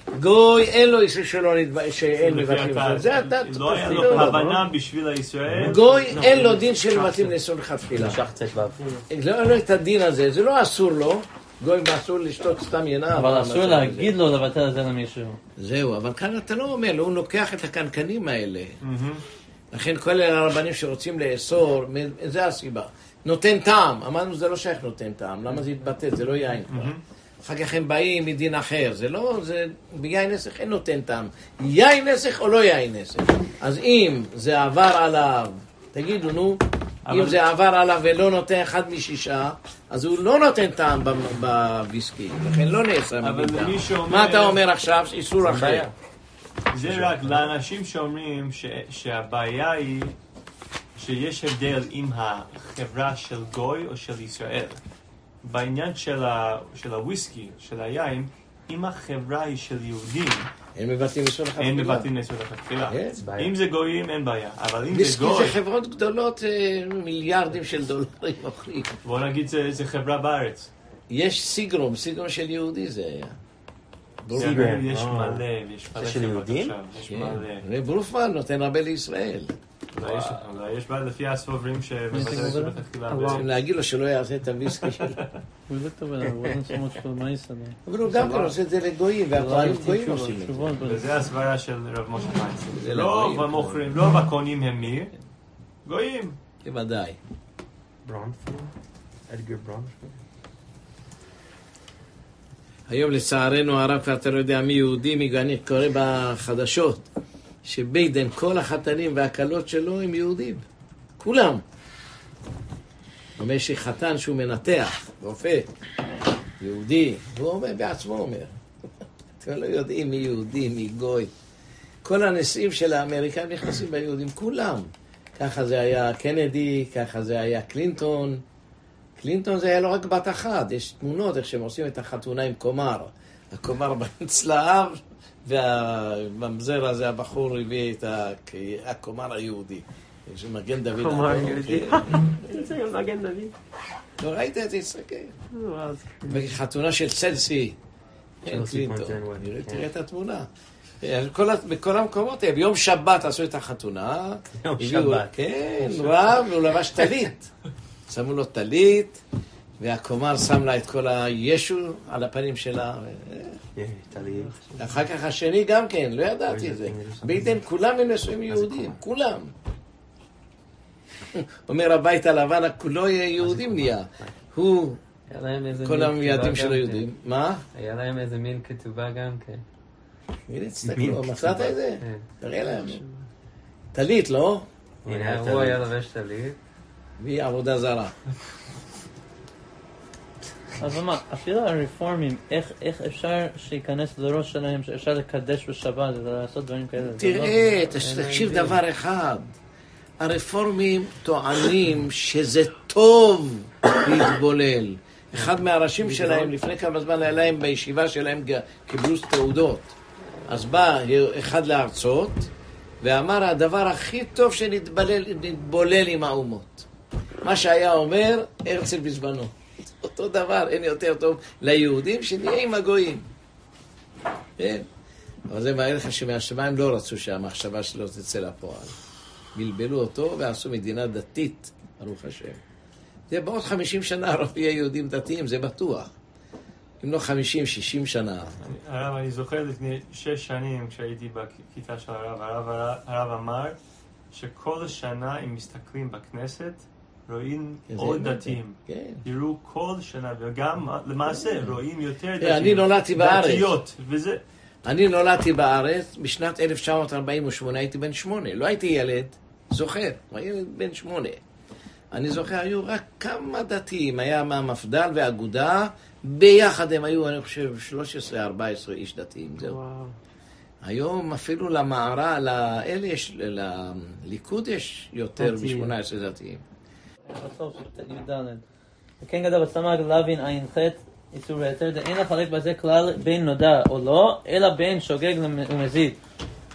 גוי אין לו איסור שלא נתבע, שאין מבטלים. זה הדת. לא היה לו כוונה בשביל הישראל. גוי אין לו דין של מבטלים לאסור לכתחילה. משך צאת ואף. לא, לא את הדין הזה, זה לא אסור לו. גוי אסור לשתות סתם ינה. אבל אסור להגיד לו לבטל את זה למישהו. זהו, אבל כאן אתה לא אומר, הוא לוקח את הקנקנים האלה. לכן כל הרבנים שרוצים לאסור, זה הסיבה. נותן טעם, אמרנו זה לא שייך נותן טעם, למה זה יתבטל, זה לא יין כבר. אחר כך הם באים מדין אחר, זה לא, זה ביין נסך אין נותן טעם. יין נסך או לא יין נסך. אז אם זה עבר עליו, תגידו נו, אם זה עבר עליו ולא נותן אחד משישה, אז הוא לא נותן טעם בוויסקי, לכן לא נעשה מדין טעם. מה אתה אומר עכשיו? איסור אחר. זה רק לאנשים שאומרים שהבעיה היא שיש הבדל עם החברה של גוי או של ישראל. בעניין של הוויסקי, של היין, אם החברה היא של יהודים, אין מבטלים איסור לכתחילה. אין מבטלים איסור לכתחילה. אם זה גויים אין בעיה, אבל אם זה ויסקי גוי... זה חברות גדולות, מיליארדים של דולרים אוכלים. בוא נגיד זה חברה בארץ. יש סיגרום, סיגרום של יהודי זה היה. סיגרום. יש מלא, יש מלא של יהודים? יש מלא. ברופמן נותן הרבה לישראל. אולי יש בעיה לפי הסוברים שמבטל איסור לכתחילה. צריכים להגיד לו שלא יעשה את הוויסקי שלו. We looked over there, it wasn't so much for Maisa. אבל הוא גם כן עושה את זה לגויים, והכהנים גויים עושים את זה. וזה הסברה של רב משה מייסר. לא במוכרים, לא בקונים הם מי? גויים. בוודאי. ברונפלד? אדגר ברונפלד? היום לצערנו הרב, אתה לא יודע מי יהודי, מי אני קורא בחדשות, שביידן, כל החתנים והקלות שלו הם יהודים. כולם. אומר שחתן שהוא מנתח, רופא, יהודי, הוא אומר בעצמו אומר. אתם לא יודעים מי יהודי, מי גוי. כל הנשיאים של האמריקאים נכנסים ביהודים, כולם. ככה זה היה קנדי, ככה זה היה קלינטון. קלינטון זה היה לא רק בת אחת, יש תמונות איך שהם עושים את החתונה עם קומר. הקומר בצלב, והממזר הזה, הבחור הביא את הקומר היהודי. יש מגן דוד. קומר יהודי. זה גם מגן דוד. לא ראית את זה, תסתכל. וחתונה של צלסי. קלינטון. תראה את התמונה. בכל המקומות, ביום שבת עשו את החתונה. יום שבת. כן, רב, והוא לבש טלית. שמו לו טלית, והקומר שם לה את כל הישו על הפנים שלה. טלית. אחר כך השני גם כן, לא ידעתי את זה. בעידן כולם הם נשואים יהודים, כולם. אומר הבית הלבן, כולו יהודים נהיה. הוא, כל המיידים שלו יהודים. מה? היה להם איזה מין כתובה גם כן. הנה, תסתכלו, מצאת את זה? תראה להם. טלית, לא? הנה, הוא היה לבש טלית. והיא עבודה זרה. אז מה, אפילו הרפורמים, איך אפשר שיכנס לראש שלהם, שאפשר לקדש בשבת, לעשות דברים כאלה? תראה, תקשיב דבר אחד. הרפורמים טוענים שזה טוב להתבולל. אחד מהראשים שלהם, לפני כמה זמן היה להם בישיבה שלהם קיבלו תעודות. אז בא אחד לארצות, ואמר הדבר הכי טוב שנתבולל עם האומות. מה שהיה אומר הרצל בזמנו. אותו דבר, אין יותר טוב ליהודים שנהיה עם הגויים. כן? אבל זה מעריך לך שמהשמיים לא רצו שהמחשבה שלו תצא לפועל. בלבלו אותו ועשו מדינה דתית, ברוך השם. זה בעוד חמישים שנה הרב יהיה יהודים דתיים, זה בטוח. אם לא חמישים, שישים שנה. הרב, אני זוכר לפני שש שנים כשהייתי בכיתה של הרב, הרב, הרב אמר שכל שנה אם מסתכלים בכנסת, רואים עוד דתיים. יראו כל שנה, וגם למעשה רואים יותר דתיים. אני נולדתי בארץ. דתיות, וזה... אני נולדתי בארץ בשנת אלף תשע מאות ארבעים ושמונה, הייתי בן שמונה. לא הייתי ילד, זוכר, הייתי בן שמונה. אני זוכר, היו רק כמה דתיים. היה מהמפד"ל והאגודה, ביחד הם היו, אני חושב, שלוש עשרה ארבע עשרה איש דתיים, זהו. היום אפילו למערה, לאלה יש, לליכוד יש יותר מ-שמונה עשרה דתיים. בסוף, י"ד. וכן גדול בסמ"ג להבין עין ח' איסור היתר, אין לחלק בזה כלל בין נודע או לא, אלא בין שוגג ומזיד.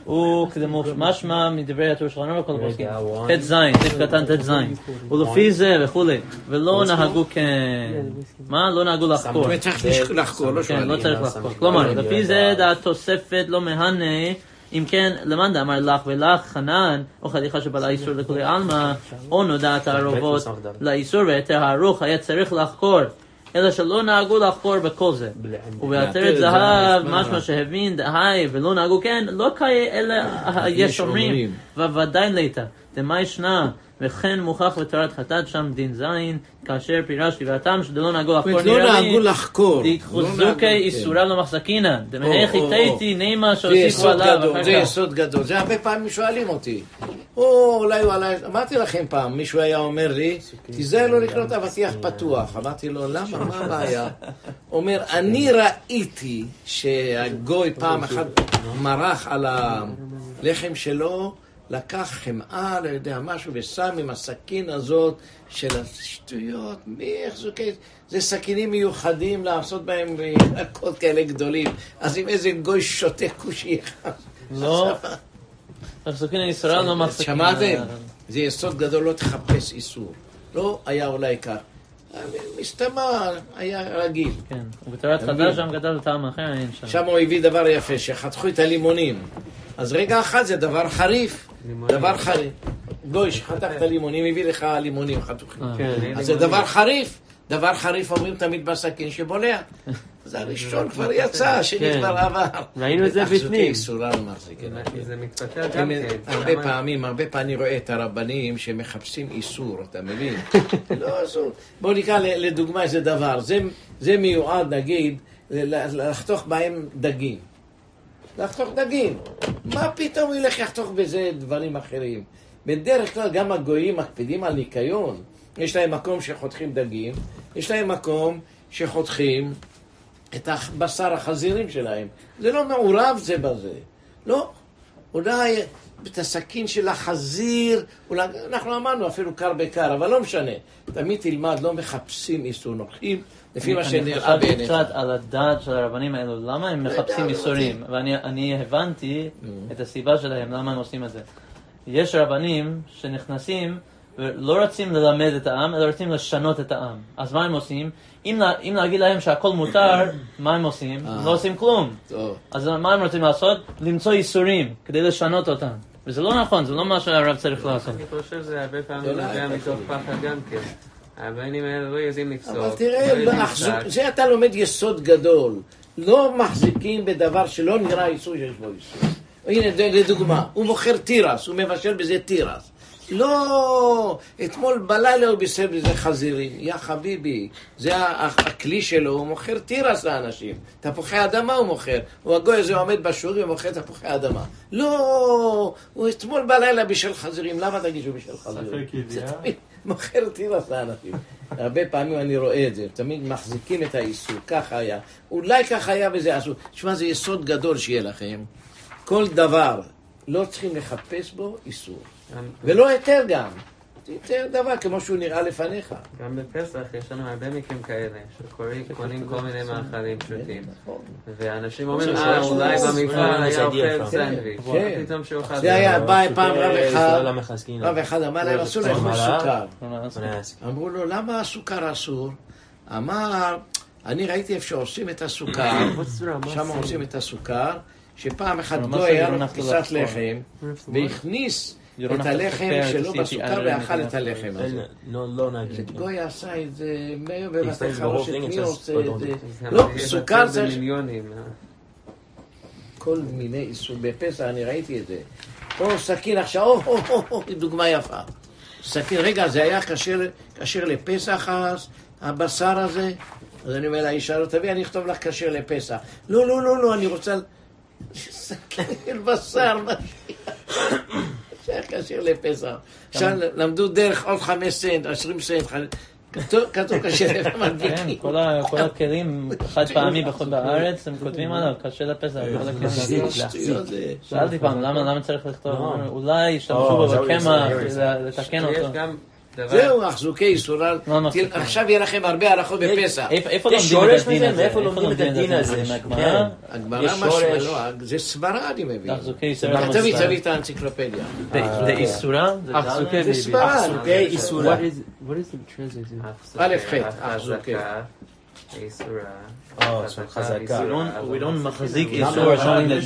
הוא כדמות משמע מדברי התורה שלנו וכל הפוסקים. תת זין, סעיף קטן תת זין. ולפי זה וכולי. ולא נהגו כ... מה? לא נהגו לחקור. צריך לחקור, לא כן, לא צריך לחקור. כלומר, לפי זה דעת תוספת לא מהנה, אם כן, למאן דאמר לך ולך חנן, או חתיכה שבעלה איסור לכולי עלמא, או נודעת הערובות לאיסור והיתר הערוך, היה צריך לחקור. אלא שלא נהגו לחקור בכל זה. ובעטרת זהב, משמע שהבין דהי ולא נהגו כן, לא כאי אלא יש אומרים, וודאי ליתה, דמה ישנה, וכן מוכח בתורת חטאת שם דין זין, כאשר פירשתי והטעם שלא נהגו לחקור לא נהגו לחקור. דתחוזוקי איסורה לא מחזקינה, דמהי חיטאיתי נעימה שהוסיפו עליו. זה יסוד גדול, זה הרבה פעמים שואלים אותי. או אולי הוא עליי, אמרתי לכם פעם, מישהו היה אומר לי, תיזהר לא לקנות אבטיח פתוח. אמרתי לו, למה? מה הבעיה? אומר, אני ראיתי שהגוי פעם אחת מרח על הלחם שלו, לקח חמאה, לא יודע משהו, ושם עם הסכין הזאת של השטויות, מי איך זו כזה? זה סכינים מיוחדים לעשות בהם ינקות כאלה גדולים. אז אם איזה גוי שותה כושי אחד. לא. סכין הישראל לא מחזקים. שמעתם? זה יסוד גדול, לא תחפש איסור. לא היה אולי כך. מסתמה, היה רגיל. כן, ובתורת חדש שם גדל טעם אחר, אין שם. שם הוא הביא דבר יפה, שחתכו את הלימונים. אז רגע אחד זה דבר חריף. דבר חריף. גוי שחתך את הלימונים, הביא לך לימונים חתוכים. אז זה דבר חריף. דבר חריף אומרים תמיד בסכין שבולע. אז הראשון כבר יצא, השני כבר עבר. ראינו את זה בפנים. זה מתפתח גם כן. הרבה פעמים, הרבה פעמים אני רואה את הרבנים שמחפשים איסור, אתה מבין? לא אסור. בואו נקרא לדוגמה איזה דבר. זה מיועד, נגיד, לחתוך בהם דגים. לחתוך דגים. מה פתאום הוא ילך לחתוך בזה דברים אחרים? בדרך כלל גם הגויים מקפידים על ניקיון. יש להם מקום שחותכים דגים, יש להם מקום שחותכים את הבשר החזירים שלהם. זה לא מעורב זה בזה. לא. אולי את הסכין של החזיר, אולי, אנחנו אמרנו אפילו קר בקר, אבל לא משנה. תמיד תלמד, לא מחפשים איסור, נוחים לפי מה שנראה בעיניך. אני חשבתי קצת על הדעת של הרבנים האלו, למה הם מחפשים איסורים? ואני הבנתי את הסיבה שלהם, למה הם עושים את זה. יש רבנים שנכנסים ולא רוצים ללמד את העם, אלא רוצים לשנות את העם. אז מה הם עושים? אם, אם להגיד להם שהכל מותר, מה הם עושים? לא עושים כלום. אז מה הם רוצים לעשות? למצוא איסורים כדי לשנות אותם. וזה לא נכון, זה לא מה שהרב צריך לעשות. אני חושב שזה הרבה פעמים נובע מתוך פחד גם כן. הבנים האלה לא יודעים לפסוק. אבל תראה, זה אתה לומד יסוד גדול. לא מחזיקים בדבר שלא נראה איסור שיש בו איסור. הנה, לדוגמה, הוא מוכר תירס, הוא מבשל בזה תירס. לא, אתמול בלילה הוא בישל בזה חזירים. יא חביבי, זה הכלי שלו, הוא מוכר תירס לאנשים. תפוחי אדמה הוא מוכר. הוא הגוי הזה עומד בשוק ומוכר תפוחי אדמה. לא, הוא אתמול בלילה בישל חזירים. למה תגיד שהוא בישל חזירים? זה תמיד מוכר תירס לאנשים. הרבה פעמים אני רואה את זה. תמיד מחזיקים את האיסור. ככה היה. אולי ככה היה וזה אסור. תשמע, זה יסוד גדול שיהיה לכם. כל דבר לא צריכים לחפש בו איסור. ולא היתר גם. היתר דבר כמו שהוא נראה לפניך. גם בפסח יש לנו הרבה מקרים כאלה, שקונים כל מיני מאכלים פשוטים. ואנשים אומרים, אה, אולי במפעל היה אוכל סנדוויץ'. פתאום שאוכל... זה היה, בא פעם רב אחד, רב אחד אמר להם, אסור לאכול סוכר. אמרו לו, למה הסוכר אסור? אמר, אני ראיתי איפה שעושים את הסוכר, שם עושים את הסוכר, שפעם אחד גוי היה לו פיסת לחם, והכניס את הלחם שלו בסוכר ואכל את הלחם הזה. גוי עשה את זה, מאיו בבתי חרושת, מי עושה את זה? לא, סוכר זה... כל מיני איסור, בפסח אני ראיתי את זה. או סכין עכשיו, או, או, או, או, דוגמה יפה. סכין, רגע, זה היה כשר לפסח הבשר הזה? אז אני אומר לאישה, לא תביא, אני אכתוב לך כשר לפסח. לא, לא, לא, לא, אני רוצה... סכין בשר, מה שהיה כשר לפסח. עכשיו למדו דרך עוד חמש סנט, עשרים סנט, כתוב כשר למדביקים. כל הכלים חד פעמי בכל בארץ, הם כותבים עליו, כשר לפסח. שאלתי פעם, למה צריך לכתוב? אולי ישתמשו בו בקמח, לתקן אותו. זהו, אחזוקי איסורה. עכשיו יהיה לכם הרבה הלכות בפסח. איפה יש לומדים את שורש הדין מזה? הזה? מאיפה איפה לומדים את הדין הזה? מהגמרא? הגמרא משמע, לא, זה סברה אני מבין. אחזוקי איסורה. תביא, תביא את האנציקלופדיה. זה איסורה? זה סברה. אחזוקי איסורה. What is the translation? א' ח' אחזוקי. איסורה. חזקה. We don't מחזיק איסור.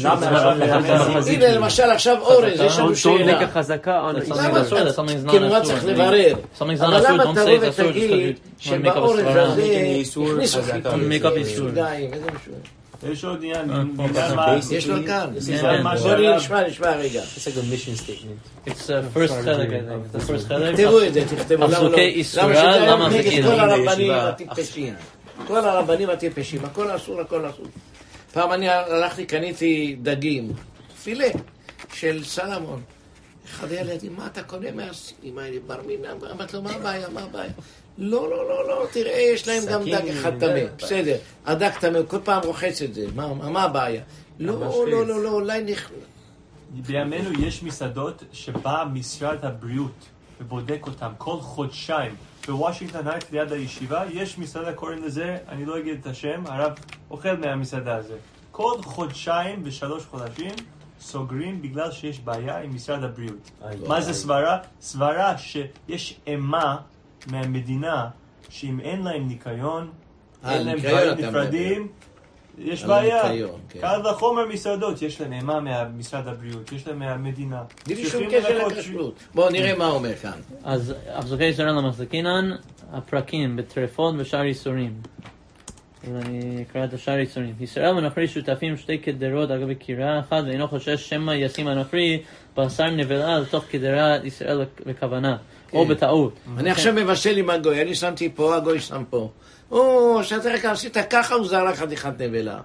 הנה למשל עכשיו אורז, יש לנו שאלה. חזקה. למה כאילו מה צריך לברר? אבל למה תבוא ותגיד שבאורז הזה הכניסו חיתים? משוגעים, איזה משוגעים. יש עוד עניין, עניין מה... יש לו כאן. בוא נשמע, נשמע רגע. It's like a mission statement. It's the first חלק, I think. The first חלק. תראו את זה, תכתבו. אחזוקי איסורה, למה זה כאילו? כל הרבנים הטיפשים. כל הרבנים הטיפשים, הכל אסור, הכל אסור. פעם אני הלכתי, קניתי דגים, פילה של סלמון. אחד הילדים, מה אתה קונה מהסינים האלה? בר מינה, אמרת לו, מה הבעיה, מה הבעיה? לא, לא, לא, לא, תראה, יש להם גם דג אחד טמא. בסדר, הדג טמא, כל פעם רוחץ את זה, מה הבעיה? לא, לא, לא, לא, אולי נכנס. בימינו יש מסעדות שבא משרד הבריאות ובודק אותם כל חודשיים. בוושינגטון הייט ליד הישיבה יש מסעדה, קוראים לזה, אני לא אגיד את השם, הרב אוכל מהמסעדה הזה. כל חודשיים ושלוש חודשים סוגרים בגלל שיש בעיה עם משרד הבריאות. מה זה סברה? סברה שיש אימה מהמדינה שאם אין להם ניקיון, אין להם דברים נפרדים, יש בעיה. קל וחומר מסעדות, יש להם אימה מהמשרד הבריאות, יש להם מהמדינה. בלי שום קשר לכשרות. בואו נראה מה אומר כאן. אז אחזוקי איסורה למחזיקינן, הפרקים בטרפות ושאר איסורים. אני אקרא את השאר איסורים. ישראל ונוכרי שותפים שתי קדרות על גבי קירה אחת, ואינו חושש שמא ישים הנוכרי בשר נבלה לתוך קדרת ישראל בכוונה, או בטעות. אני עכשיו מבשל עם הגוי, אני שמתי פה, הגוי שם פה. או, שאתה רק עשית ככה, הוא זרק חתיכת נבלה.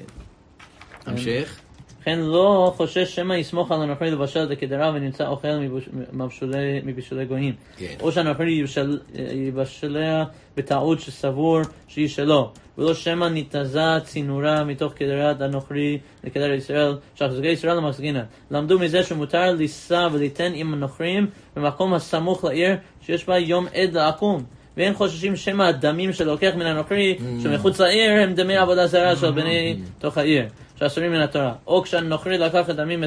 המשך. לכן לא חושש שמא יסמוך על הנוכרי לבשל את הקדרה ונמצא אוכל מבישולי גויים. או שהנוכרי יבשליה בטעות שסבור שהיא שלו. ולא שמא ניתזה צינורה מתוך קדרת הנוכרי לקדרת ישראל, שאחזוקי ישראל למחזיקינן. למדו מזה שמותר לישא וליתן עם הנוכרים במקום הסמוך לעיר שיש בה יום עד לעקום. ואין חוששים שמא הדמים שלוקח מן הנוכרי שמחוץ לעיר הם דמי עבודה זרה של בני תוך העיר שאסורים מן התורה. או כשהנוכרי לקח את דמים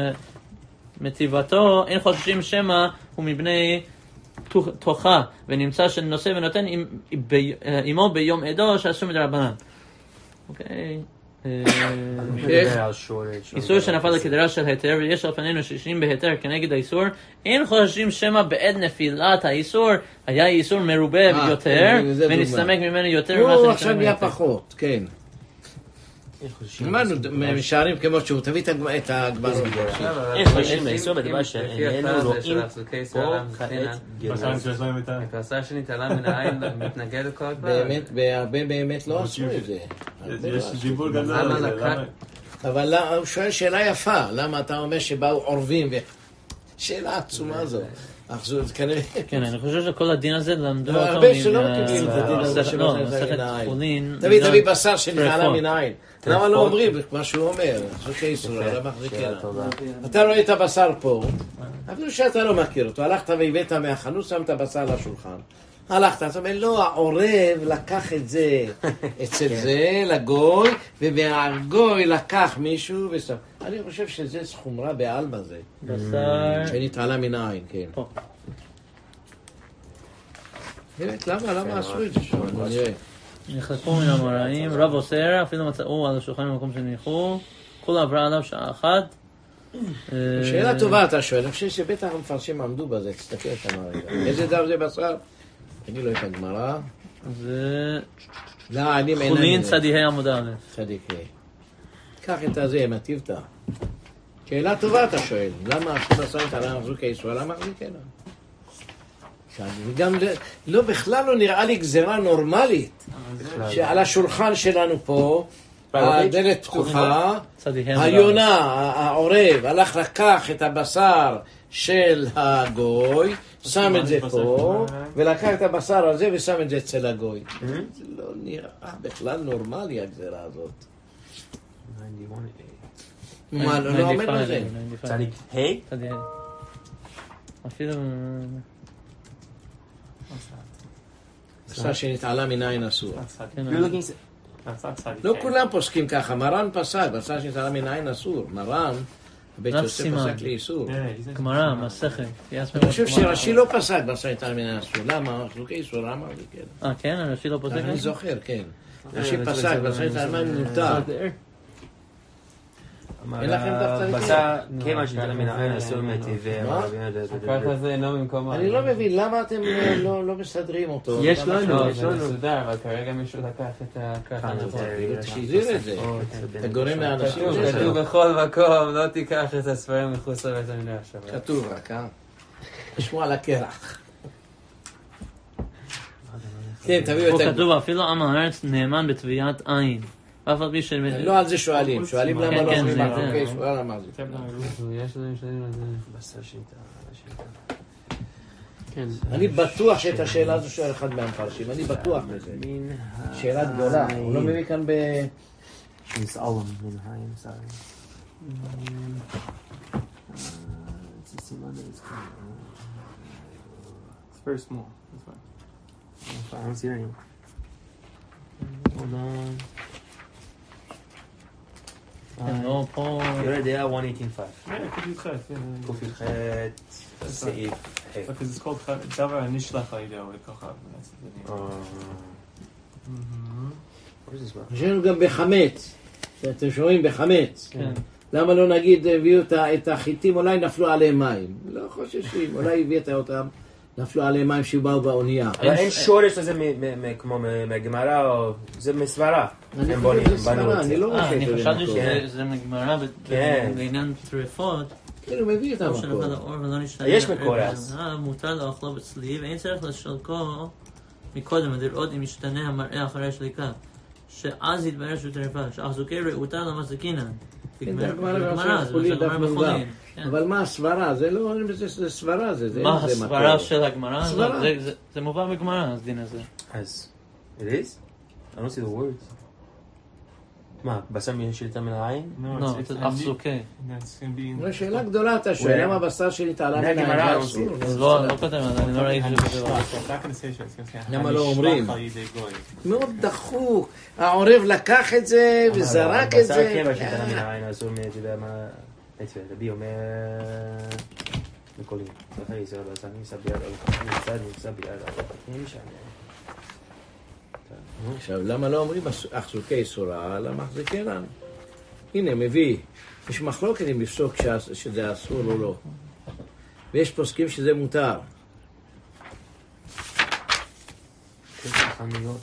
מטיבתו, אין חוששים שמא הוא מבני תוכה ונמצא שנושא ונותן עמו ביום עדו שאסור מדרבנן. אוקיי. איסור שנפל לקדרה של היתר ויש על פנינו שישים בהיתר כנגד האיסור, אין חוששים שמא בעת נפילת האיסור היה איסור מרובה יותר ונסתמק ממנו יותר ממה הוא עכשיו נהיה פחות, כן. אמרנו, משערים כמו שהוא, תביא את הגמרות. אין חוששים לאיסור בדבר שאיננו רואים פה כעת גנוז. הכרסה שנתעלה מן העין מתנגד לכל הכלל. באמת, בהרבה באמת לא עשו את זה. יש דיבור גדול על זה. אבל הוא שואל שאלה יפה, למה אתה אומר שבאו עורבים? שאלה עצומה זו. אך זו כנראה... כן, אני חושב שכל הדין הזה למדו אותו הרבה שלא מקבלים את הדין הזה שלא נכנס מן העין. תביא, תביא בשר שנכנע מן העין. למה לא אומרים מה שהוא אומר? חוקי איסור, למה מחזיקה? אתה רואה את הבשר פה, אפילו שאתה לא מכיר אותו, הלכת והבאת מהחנות, שמת בשר על השולחן. הלכת, אתה אומר, לא, העורב לקח את זה אצל זה, לגוי, ומהגוי לקח מישהו וסתם. אני חושב שזה חומרה בעלמא זה. בשר... שנתעלה מן העין, כן. באמת, למה? למה עשו את זה שם? נראה. נחלקו מן המראים, רב אוסר, אפילו מצאו על השולחן במקום שניחו, כולה עברה עליו שעה אחת. שאלה טובה אתה שואל, אני חושב שבטח המפרשים עמדו בזה, תסתכל שם הרגע. איזה דף זה בשר? אני לא את הגמרא. זה... לא, אני מעניין. חולין צדיהי עמוד א'. צדיקי. קח את הזה, מטיבתא. שאלה טובה אתה שואל, למה אסור בשר נתעלה מחזוקי איסור? למה מחזיקה? וגם לא, בכלל לא נראה לי גזירה נורמלית שעל השולחן שלנו פה הדלת פתוחה, היונה, העורב, הלך לקח את הבשר של הגוי, שם את זה פה ולקח את הבשר הזה ושם את זה אצל הגוי. זה לא נראה בכלל נורמלי הגזירה הזאת. מה, לא עומד בזה? צדיק, היי? אפילו... בשר שנתעלה מן העין אסור. מהצד צדיק. לא כולם פוסקים ככה, מרן פסק, בשר שנתעלה מן העין אסור. מרן, בית יוסף פסק לאיסור. גמרא, מסכת. אני חושב שרש"י לא פסק בשר שנתעלה מן העין אסור. למה? חלוקי איסור, למה? אה, כן? רש"י לא פוסק? אני זוכר, כן. רש"י פסק, בשר שנתעלה מן העין מותר. אין לכם דף צדיקים? כיוון שנתעלה מן העין אסור מטבעי. ככה זה אינו במקום... אני לא מבין, למה אתם לא מסדרים אותו? יש לנו, יש לנו. זה מסודר, אבל כרגע מישהו לקח את הככה נכון. שיזיר את זה. אתה גורם לאנשים... כתוב בכל מקום, לא תיקח את הספרים מחוץ לבית המדרש. כתוב רק, אה? תשמעו על הקרח. כן, תביאו את... פה כתוב, אפילו עם הארץ נאמן בתביעת עין. אף על פי של... לא על זה שואלים, שואלים למה לא כן, אומרים זה- על חוקי שואל למה זה. יש לנו שואלים על זה. בשר שנתעלה. אני בטוח שאת השאלה הזו שואל אחד מהמפרשים, אני בטוח בזה. שאלה גדולה, הוא לא מביא כאן ב... נסעלם מן העין, sorry. It's very small. That's fine. I don't see it anymore. Hold on. לא, פה... יורד דעה one eighteen five. Yeah, it could be cut. Yeah. קופיל ח' סעיף ח'. Because it's called דבר הנשלח על ידי כוכב. That's the name. Where's this one? יש לנו גם בחמץ, אתם שומעים בחמץ. כן. למה לא נגיד הביאו את החיטים, אולי נפלו עליהם מים. לא חוששים, אולי הבאת אותם, נפלו עליהם מים שבאו באונייה. אבל אין שורש לזה כמו מהגמרא או... זה מסברה. אני הם חושב בונים, שזה בנו סברה, את זה. אני לא אה, רואה אני את זה חשבתי במקום. שזה מגמרא כן. בעניין טרפות. כן, הוא מביא את או שנפל המקום. האור ולא נשתנה. יש מקור אז. אה, מותר לאכלו בצלי, ואין צריך לשלקו מקודם, ולראות אם ישתנה המראה אחרי השליקה. שאז יתברר שהוא טרפה, שאחזוקי רעותה למחזיקינן. גמרא, זה מה שגמרא בחולין. אבל מה הסברה? זה לא, זה סברה, זה זה מה מקור. הסברה של הגמרא? הסברה. זה- זה- זה מובא בגמרא, אז דין הזה. אז... It is? I don't see the words. מה, בשר שנתעלה מן העין? No, לא, it's, it's זה אחזוקי. That's going to be in... זו שאלה גדולה, אתה שואל, למה בשר שנתעלה מן מהגמרא, העין לא אסור? עושים. לא, לא כותב, אני לא ראיתי שזה כותב. It's not going to say that. It's going to say למה לא אומרים? הנשלח על ידי גוי. מאוד דחוק. העורב לקח את זה וזרק את בשר זה. כיוון שנתעלה מן העין אסור מטבעי מה... מטבעי, רבי אומר... מקולים. זכר ישראל בשר נמצא ביד אלוקים, נמצא נמצא ביד אלוקים שם. עכשיו, למה לא אומרים אחזוקי סורה, למה מחזיקינן? הנה, מביא. יש מחלוקת אם לפסוק שזה אסור או לא. ויש פוסקים שזה מותר. איזה חנויות.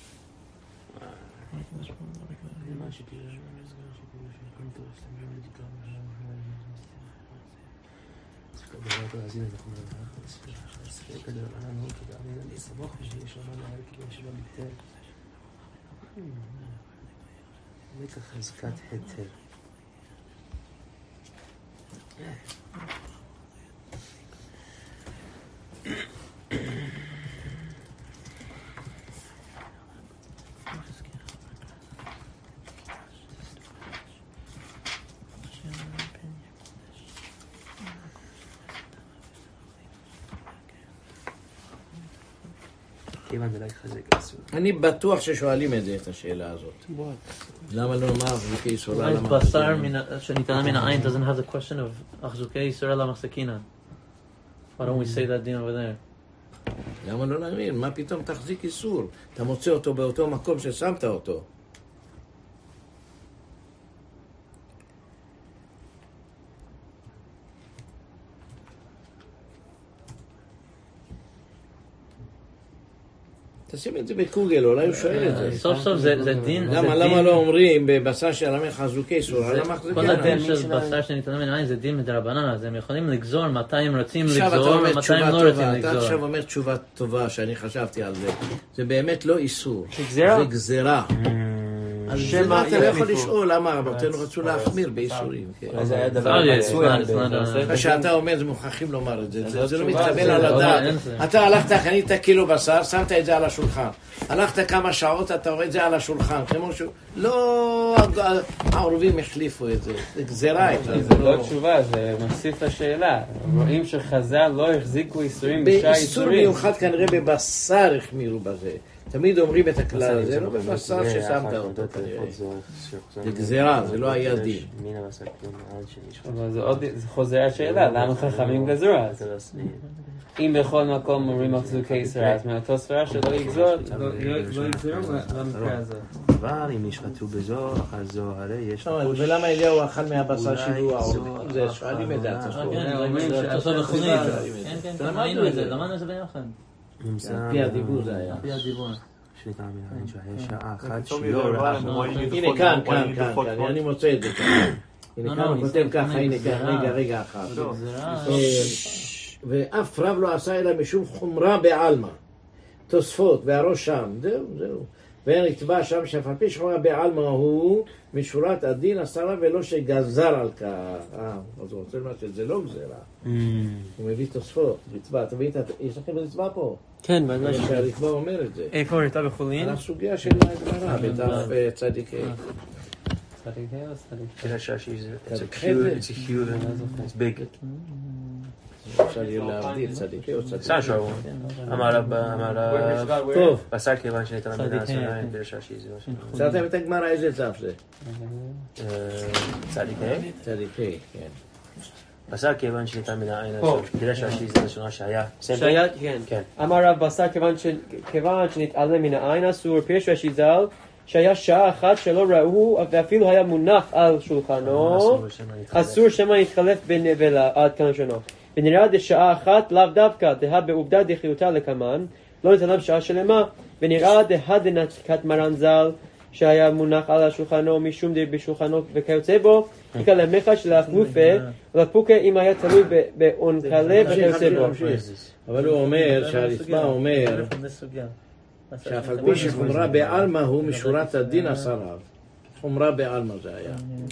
לקח חזקת היתר. כיוון דלק חזק אסור. אני בטוח ששואלים את זה, את השאלה הזאת. למה לא נאמר אחזוקי סורה, למה בשר מחזיקינן? מן- שנתעלה מן העין doesn't have the question of אחזוקי ישראל למחזיקינן. Why don't we say that din over there? למה לא להאמין? מה פתאום תחזיק איסור? אתה מוצא אותו באותו מקום ששמת אותו. תשים את זה בקוגל, אולי הוא שואל את זה. סוף סוף זה זה דין, זה למה, למה דין, לא אומרים בבשר של המלך חזוקי סורה, למה כל מחזיקינן? הדין של בשר שנתעלה מן העין זה דין מדרבנן, אז הם יכולים לגזור מתי הם רוצים עכשיו אתה לגזור אומר ומתי תשובה הם לא רוצים טובה, אתה לגזור. עכשיו אומר תשובה טובה שאני חשבתי על זה. זה באמת לא איסור, גזירה? זה גזירה. אז שמא אתה לא יכול יחליפו. לשאול למה רבותינו רצו להחמיר באיסורים. אז זה היה דבר אה, מצוי. it's not- it's not a- מה שאתה אומר, זה מוכרחים לומר את זה, זה זה לא תשובה, מתקבל זה על לא- הדעת. אין זה. אתה הלכת, קנית קילו בשר, שמת את זה על השולחן. הלכת כמה שעות, אתה רואה את זה על השולחן. כמו שהוא... לא... העורבים החליפו את זה. זה גזירה. זה לא תשובה, זה מוסיף לשאלה. רואים שחז"ל לא החזיקו איסורים בשעה באיסור איסורים. מיוחד כנראה בבשר החמירו בזה. תמיד אומרים את הכלל הזה, לא בבשר ששמת אותו כנראה. זה גזירה, זה לא היה דין. אבל זה עוד זה חוזר השאלה, למה חכמים גזרו אז? אם בכל מקום אומרים מחזו קיסר, אז מאותו ספרה שלא יגזור, לא יגזרו במקרה הזה. אבל אם נשחטו בזו, אז זו הרי יש... ולמה אליהו אכל מהבשר שלו העורבים? זה שואלים את זה התוספות. כן, אומרים שהתוספות וכולי. כן, כן, כן, ראינו את זה, למדנו את זה ביחד. נמצא... פי הדיבור זה היה. לפי הדיבור. שניתן מלאין שהיה שעה אחת Tell me שלא the ראה... Rabbanim, why you need the הנה foot- כאן, why you כאן, need the כאן, foot- כאן, אני מוצא את זה כאן. הנה כאן הוא כותב ככה, הנה כאן, רגע, רגע אחת. אה, ואף רב לא עשה אלא משום חומרה בעלמא. תוספות, והראש שם, זהו, זהו. ונקבע שם שאף על פי שחומרה בעלמא הוא משורת הדין עשרה ולא שגזר על כך. אה, אז הוא רוצה לומר שזה לא גזירה. הוא מביא תוספות, רצבע, אתה מבין, יש לכם רצבע פה? כן, בגלל ש... שהרצבע אומר את זה. איפה רצה בחולין? על הסוגיה של הגמרא, בדף צדיקי. צדיק או צדיק? Kira Shashi is it's a It's huge, heavy. it's a huge, it's big. אפשר להבדיל צדיקי או צדיקי. סשה הוא אמר רב, אמר רב, טוב, בשר כיוון שניתן למדינה עשרה, Kira Shashi זה מה ש... מצאתם את הגמרא, איזה צף זה? צדיק, צדיקי, כן. בשר כיוון שניתן למדינה עין עשרה, Kira Shashi זה לשונה שהיה. שהיה, כן. כן. אמר רב בשר כיוון ש- כיוון שנתעלם מן העין אסור, פירש רש"י ז"ל, שהיה שעה אחת שלא ראו ואפילו היה מונח על שולחנו, אסור שמא יתחלף בנבלה, עד כאן לשונו. ונראה דשעה אחת לאו דווקא, דהה בעובדה דחיותה לקמן, לא נתעלם שעה שלמה, ונראה דהה דנתקת מרן ז"ל, שהיה מונח על השולחנו משום בשולחנו וכיוצא בו, איכא למך של החלופה, ולפוקה אם היה תלוי באונקלה וכיוצא בו. אבל הוא אומר, שהרצבע אומר, שאף על פי שחומרה בעלמא הוא משורת הדין עשרה. חומרה בעלמא זה היה.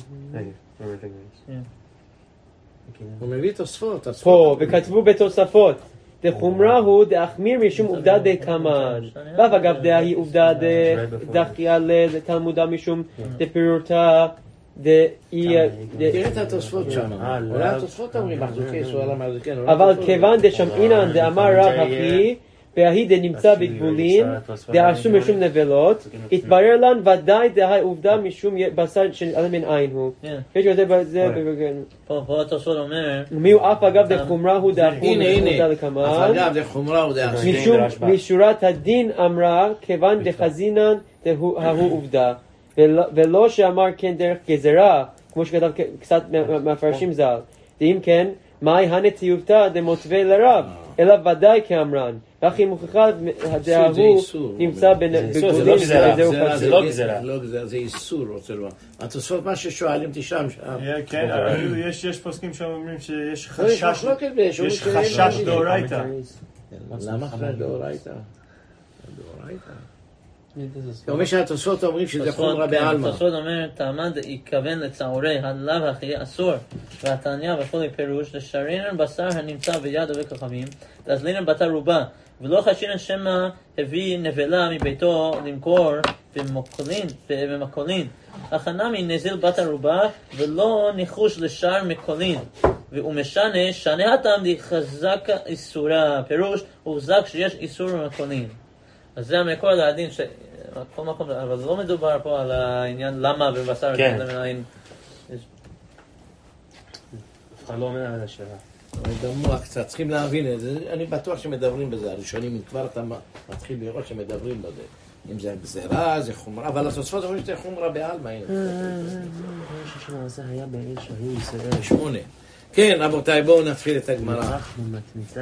הוא מביא תוספות. פה, וכתבו בתוספות, דחומרה הוא דאחמיר משום עובדה דקמן. ואף אגב דה היא עובדה דחיה לתלמודה משום דפירותה דאי... תראה את התוספות שם. אולי התוספות אומרים, מחזוקי סואל אמר זה כן. אבל כיוון דשמעינן דאמר רב הכי, והיא דנמצא בגבולין, דאסור משום נבלות, התברר לן ודאי דהי עובדה משום בשר שנתעלם מן עין הוא. יש יותר בזה, פה, פה התוספות אומר, מי הוא אף אגב דחומרה הוא דאחור הנה, משום עובדה הנה. לקמן. אגב, זה חומרה הוא דעה. משום משורת הדין אמרה, כיוון דחזינן דהוא עובדה, ולא- ולא שאמר כן דרך גזרה, כמו שכתב קצת מהפרשים ז"ל. ואם כן, מהי הנטיובתא דמותווה לרב, אלא ודאי כאמרן. וכי מוכיחה דהוא נמצא בגבולין וזהו זה חזיר. לא גזירה. לא גזירה, זה איסור, רוצה לומר. התוספות מה ששואלים תשם שם. כן, אבל כאילו יש יש פוסקים שאומרים שיש לא, יש חשש, מחלוקת ויש יש אומרים שאין חשש דין. דאורייתא. למה אחרי דאורייתא? דאורייתא. הוא אומר שהתוספות אומרים שזה חומרה בעלמא. התוספות אומר, טעמן דהתכוון לצעורי הלאו הכי אסור, והתניא וכולי פירוש, לשרינן בשר הנמצא ביד אבי חכמים, להזלינן בתר רובה, ולא חשינן שמא הביא נבלה מביתו למכור במקולין, במקולין. הכנמי נזיל בתר רובה, ולא ניחוש לשאר מקולין. ומשנה, שנה הטעם דחזק איסורה, פירוש, הוחזק שיש איסור במקולין. אז זה המקור לדין ש... כל מקום, אבל לא מדובר פה על העניין למה בבשר כן. כן. למנהים. אף אחד לא אומר על השאלה. דמוע קצת, צריכים להבין את זה. אני בטוח שמדברים בזה. הראשונים, אם כבר אתה מתחיל לראות שמדברים בזה. אם זה גזירה, זה חומרה, אבל התוספות אומרים שזה חומרה בעלמא. זה היה באש ההיא ישראל. שמונה. כן, רבותיי, בואו נתחיל את הגמרא. אנחנו מתמיסה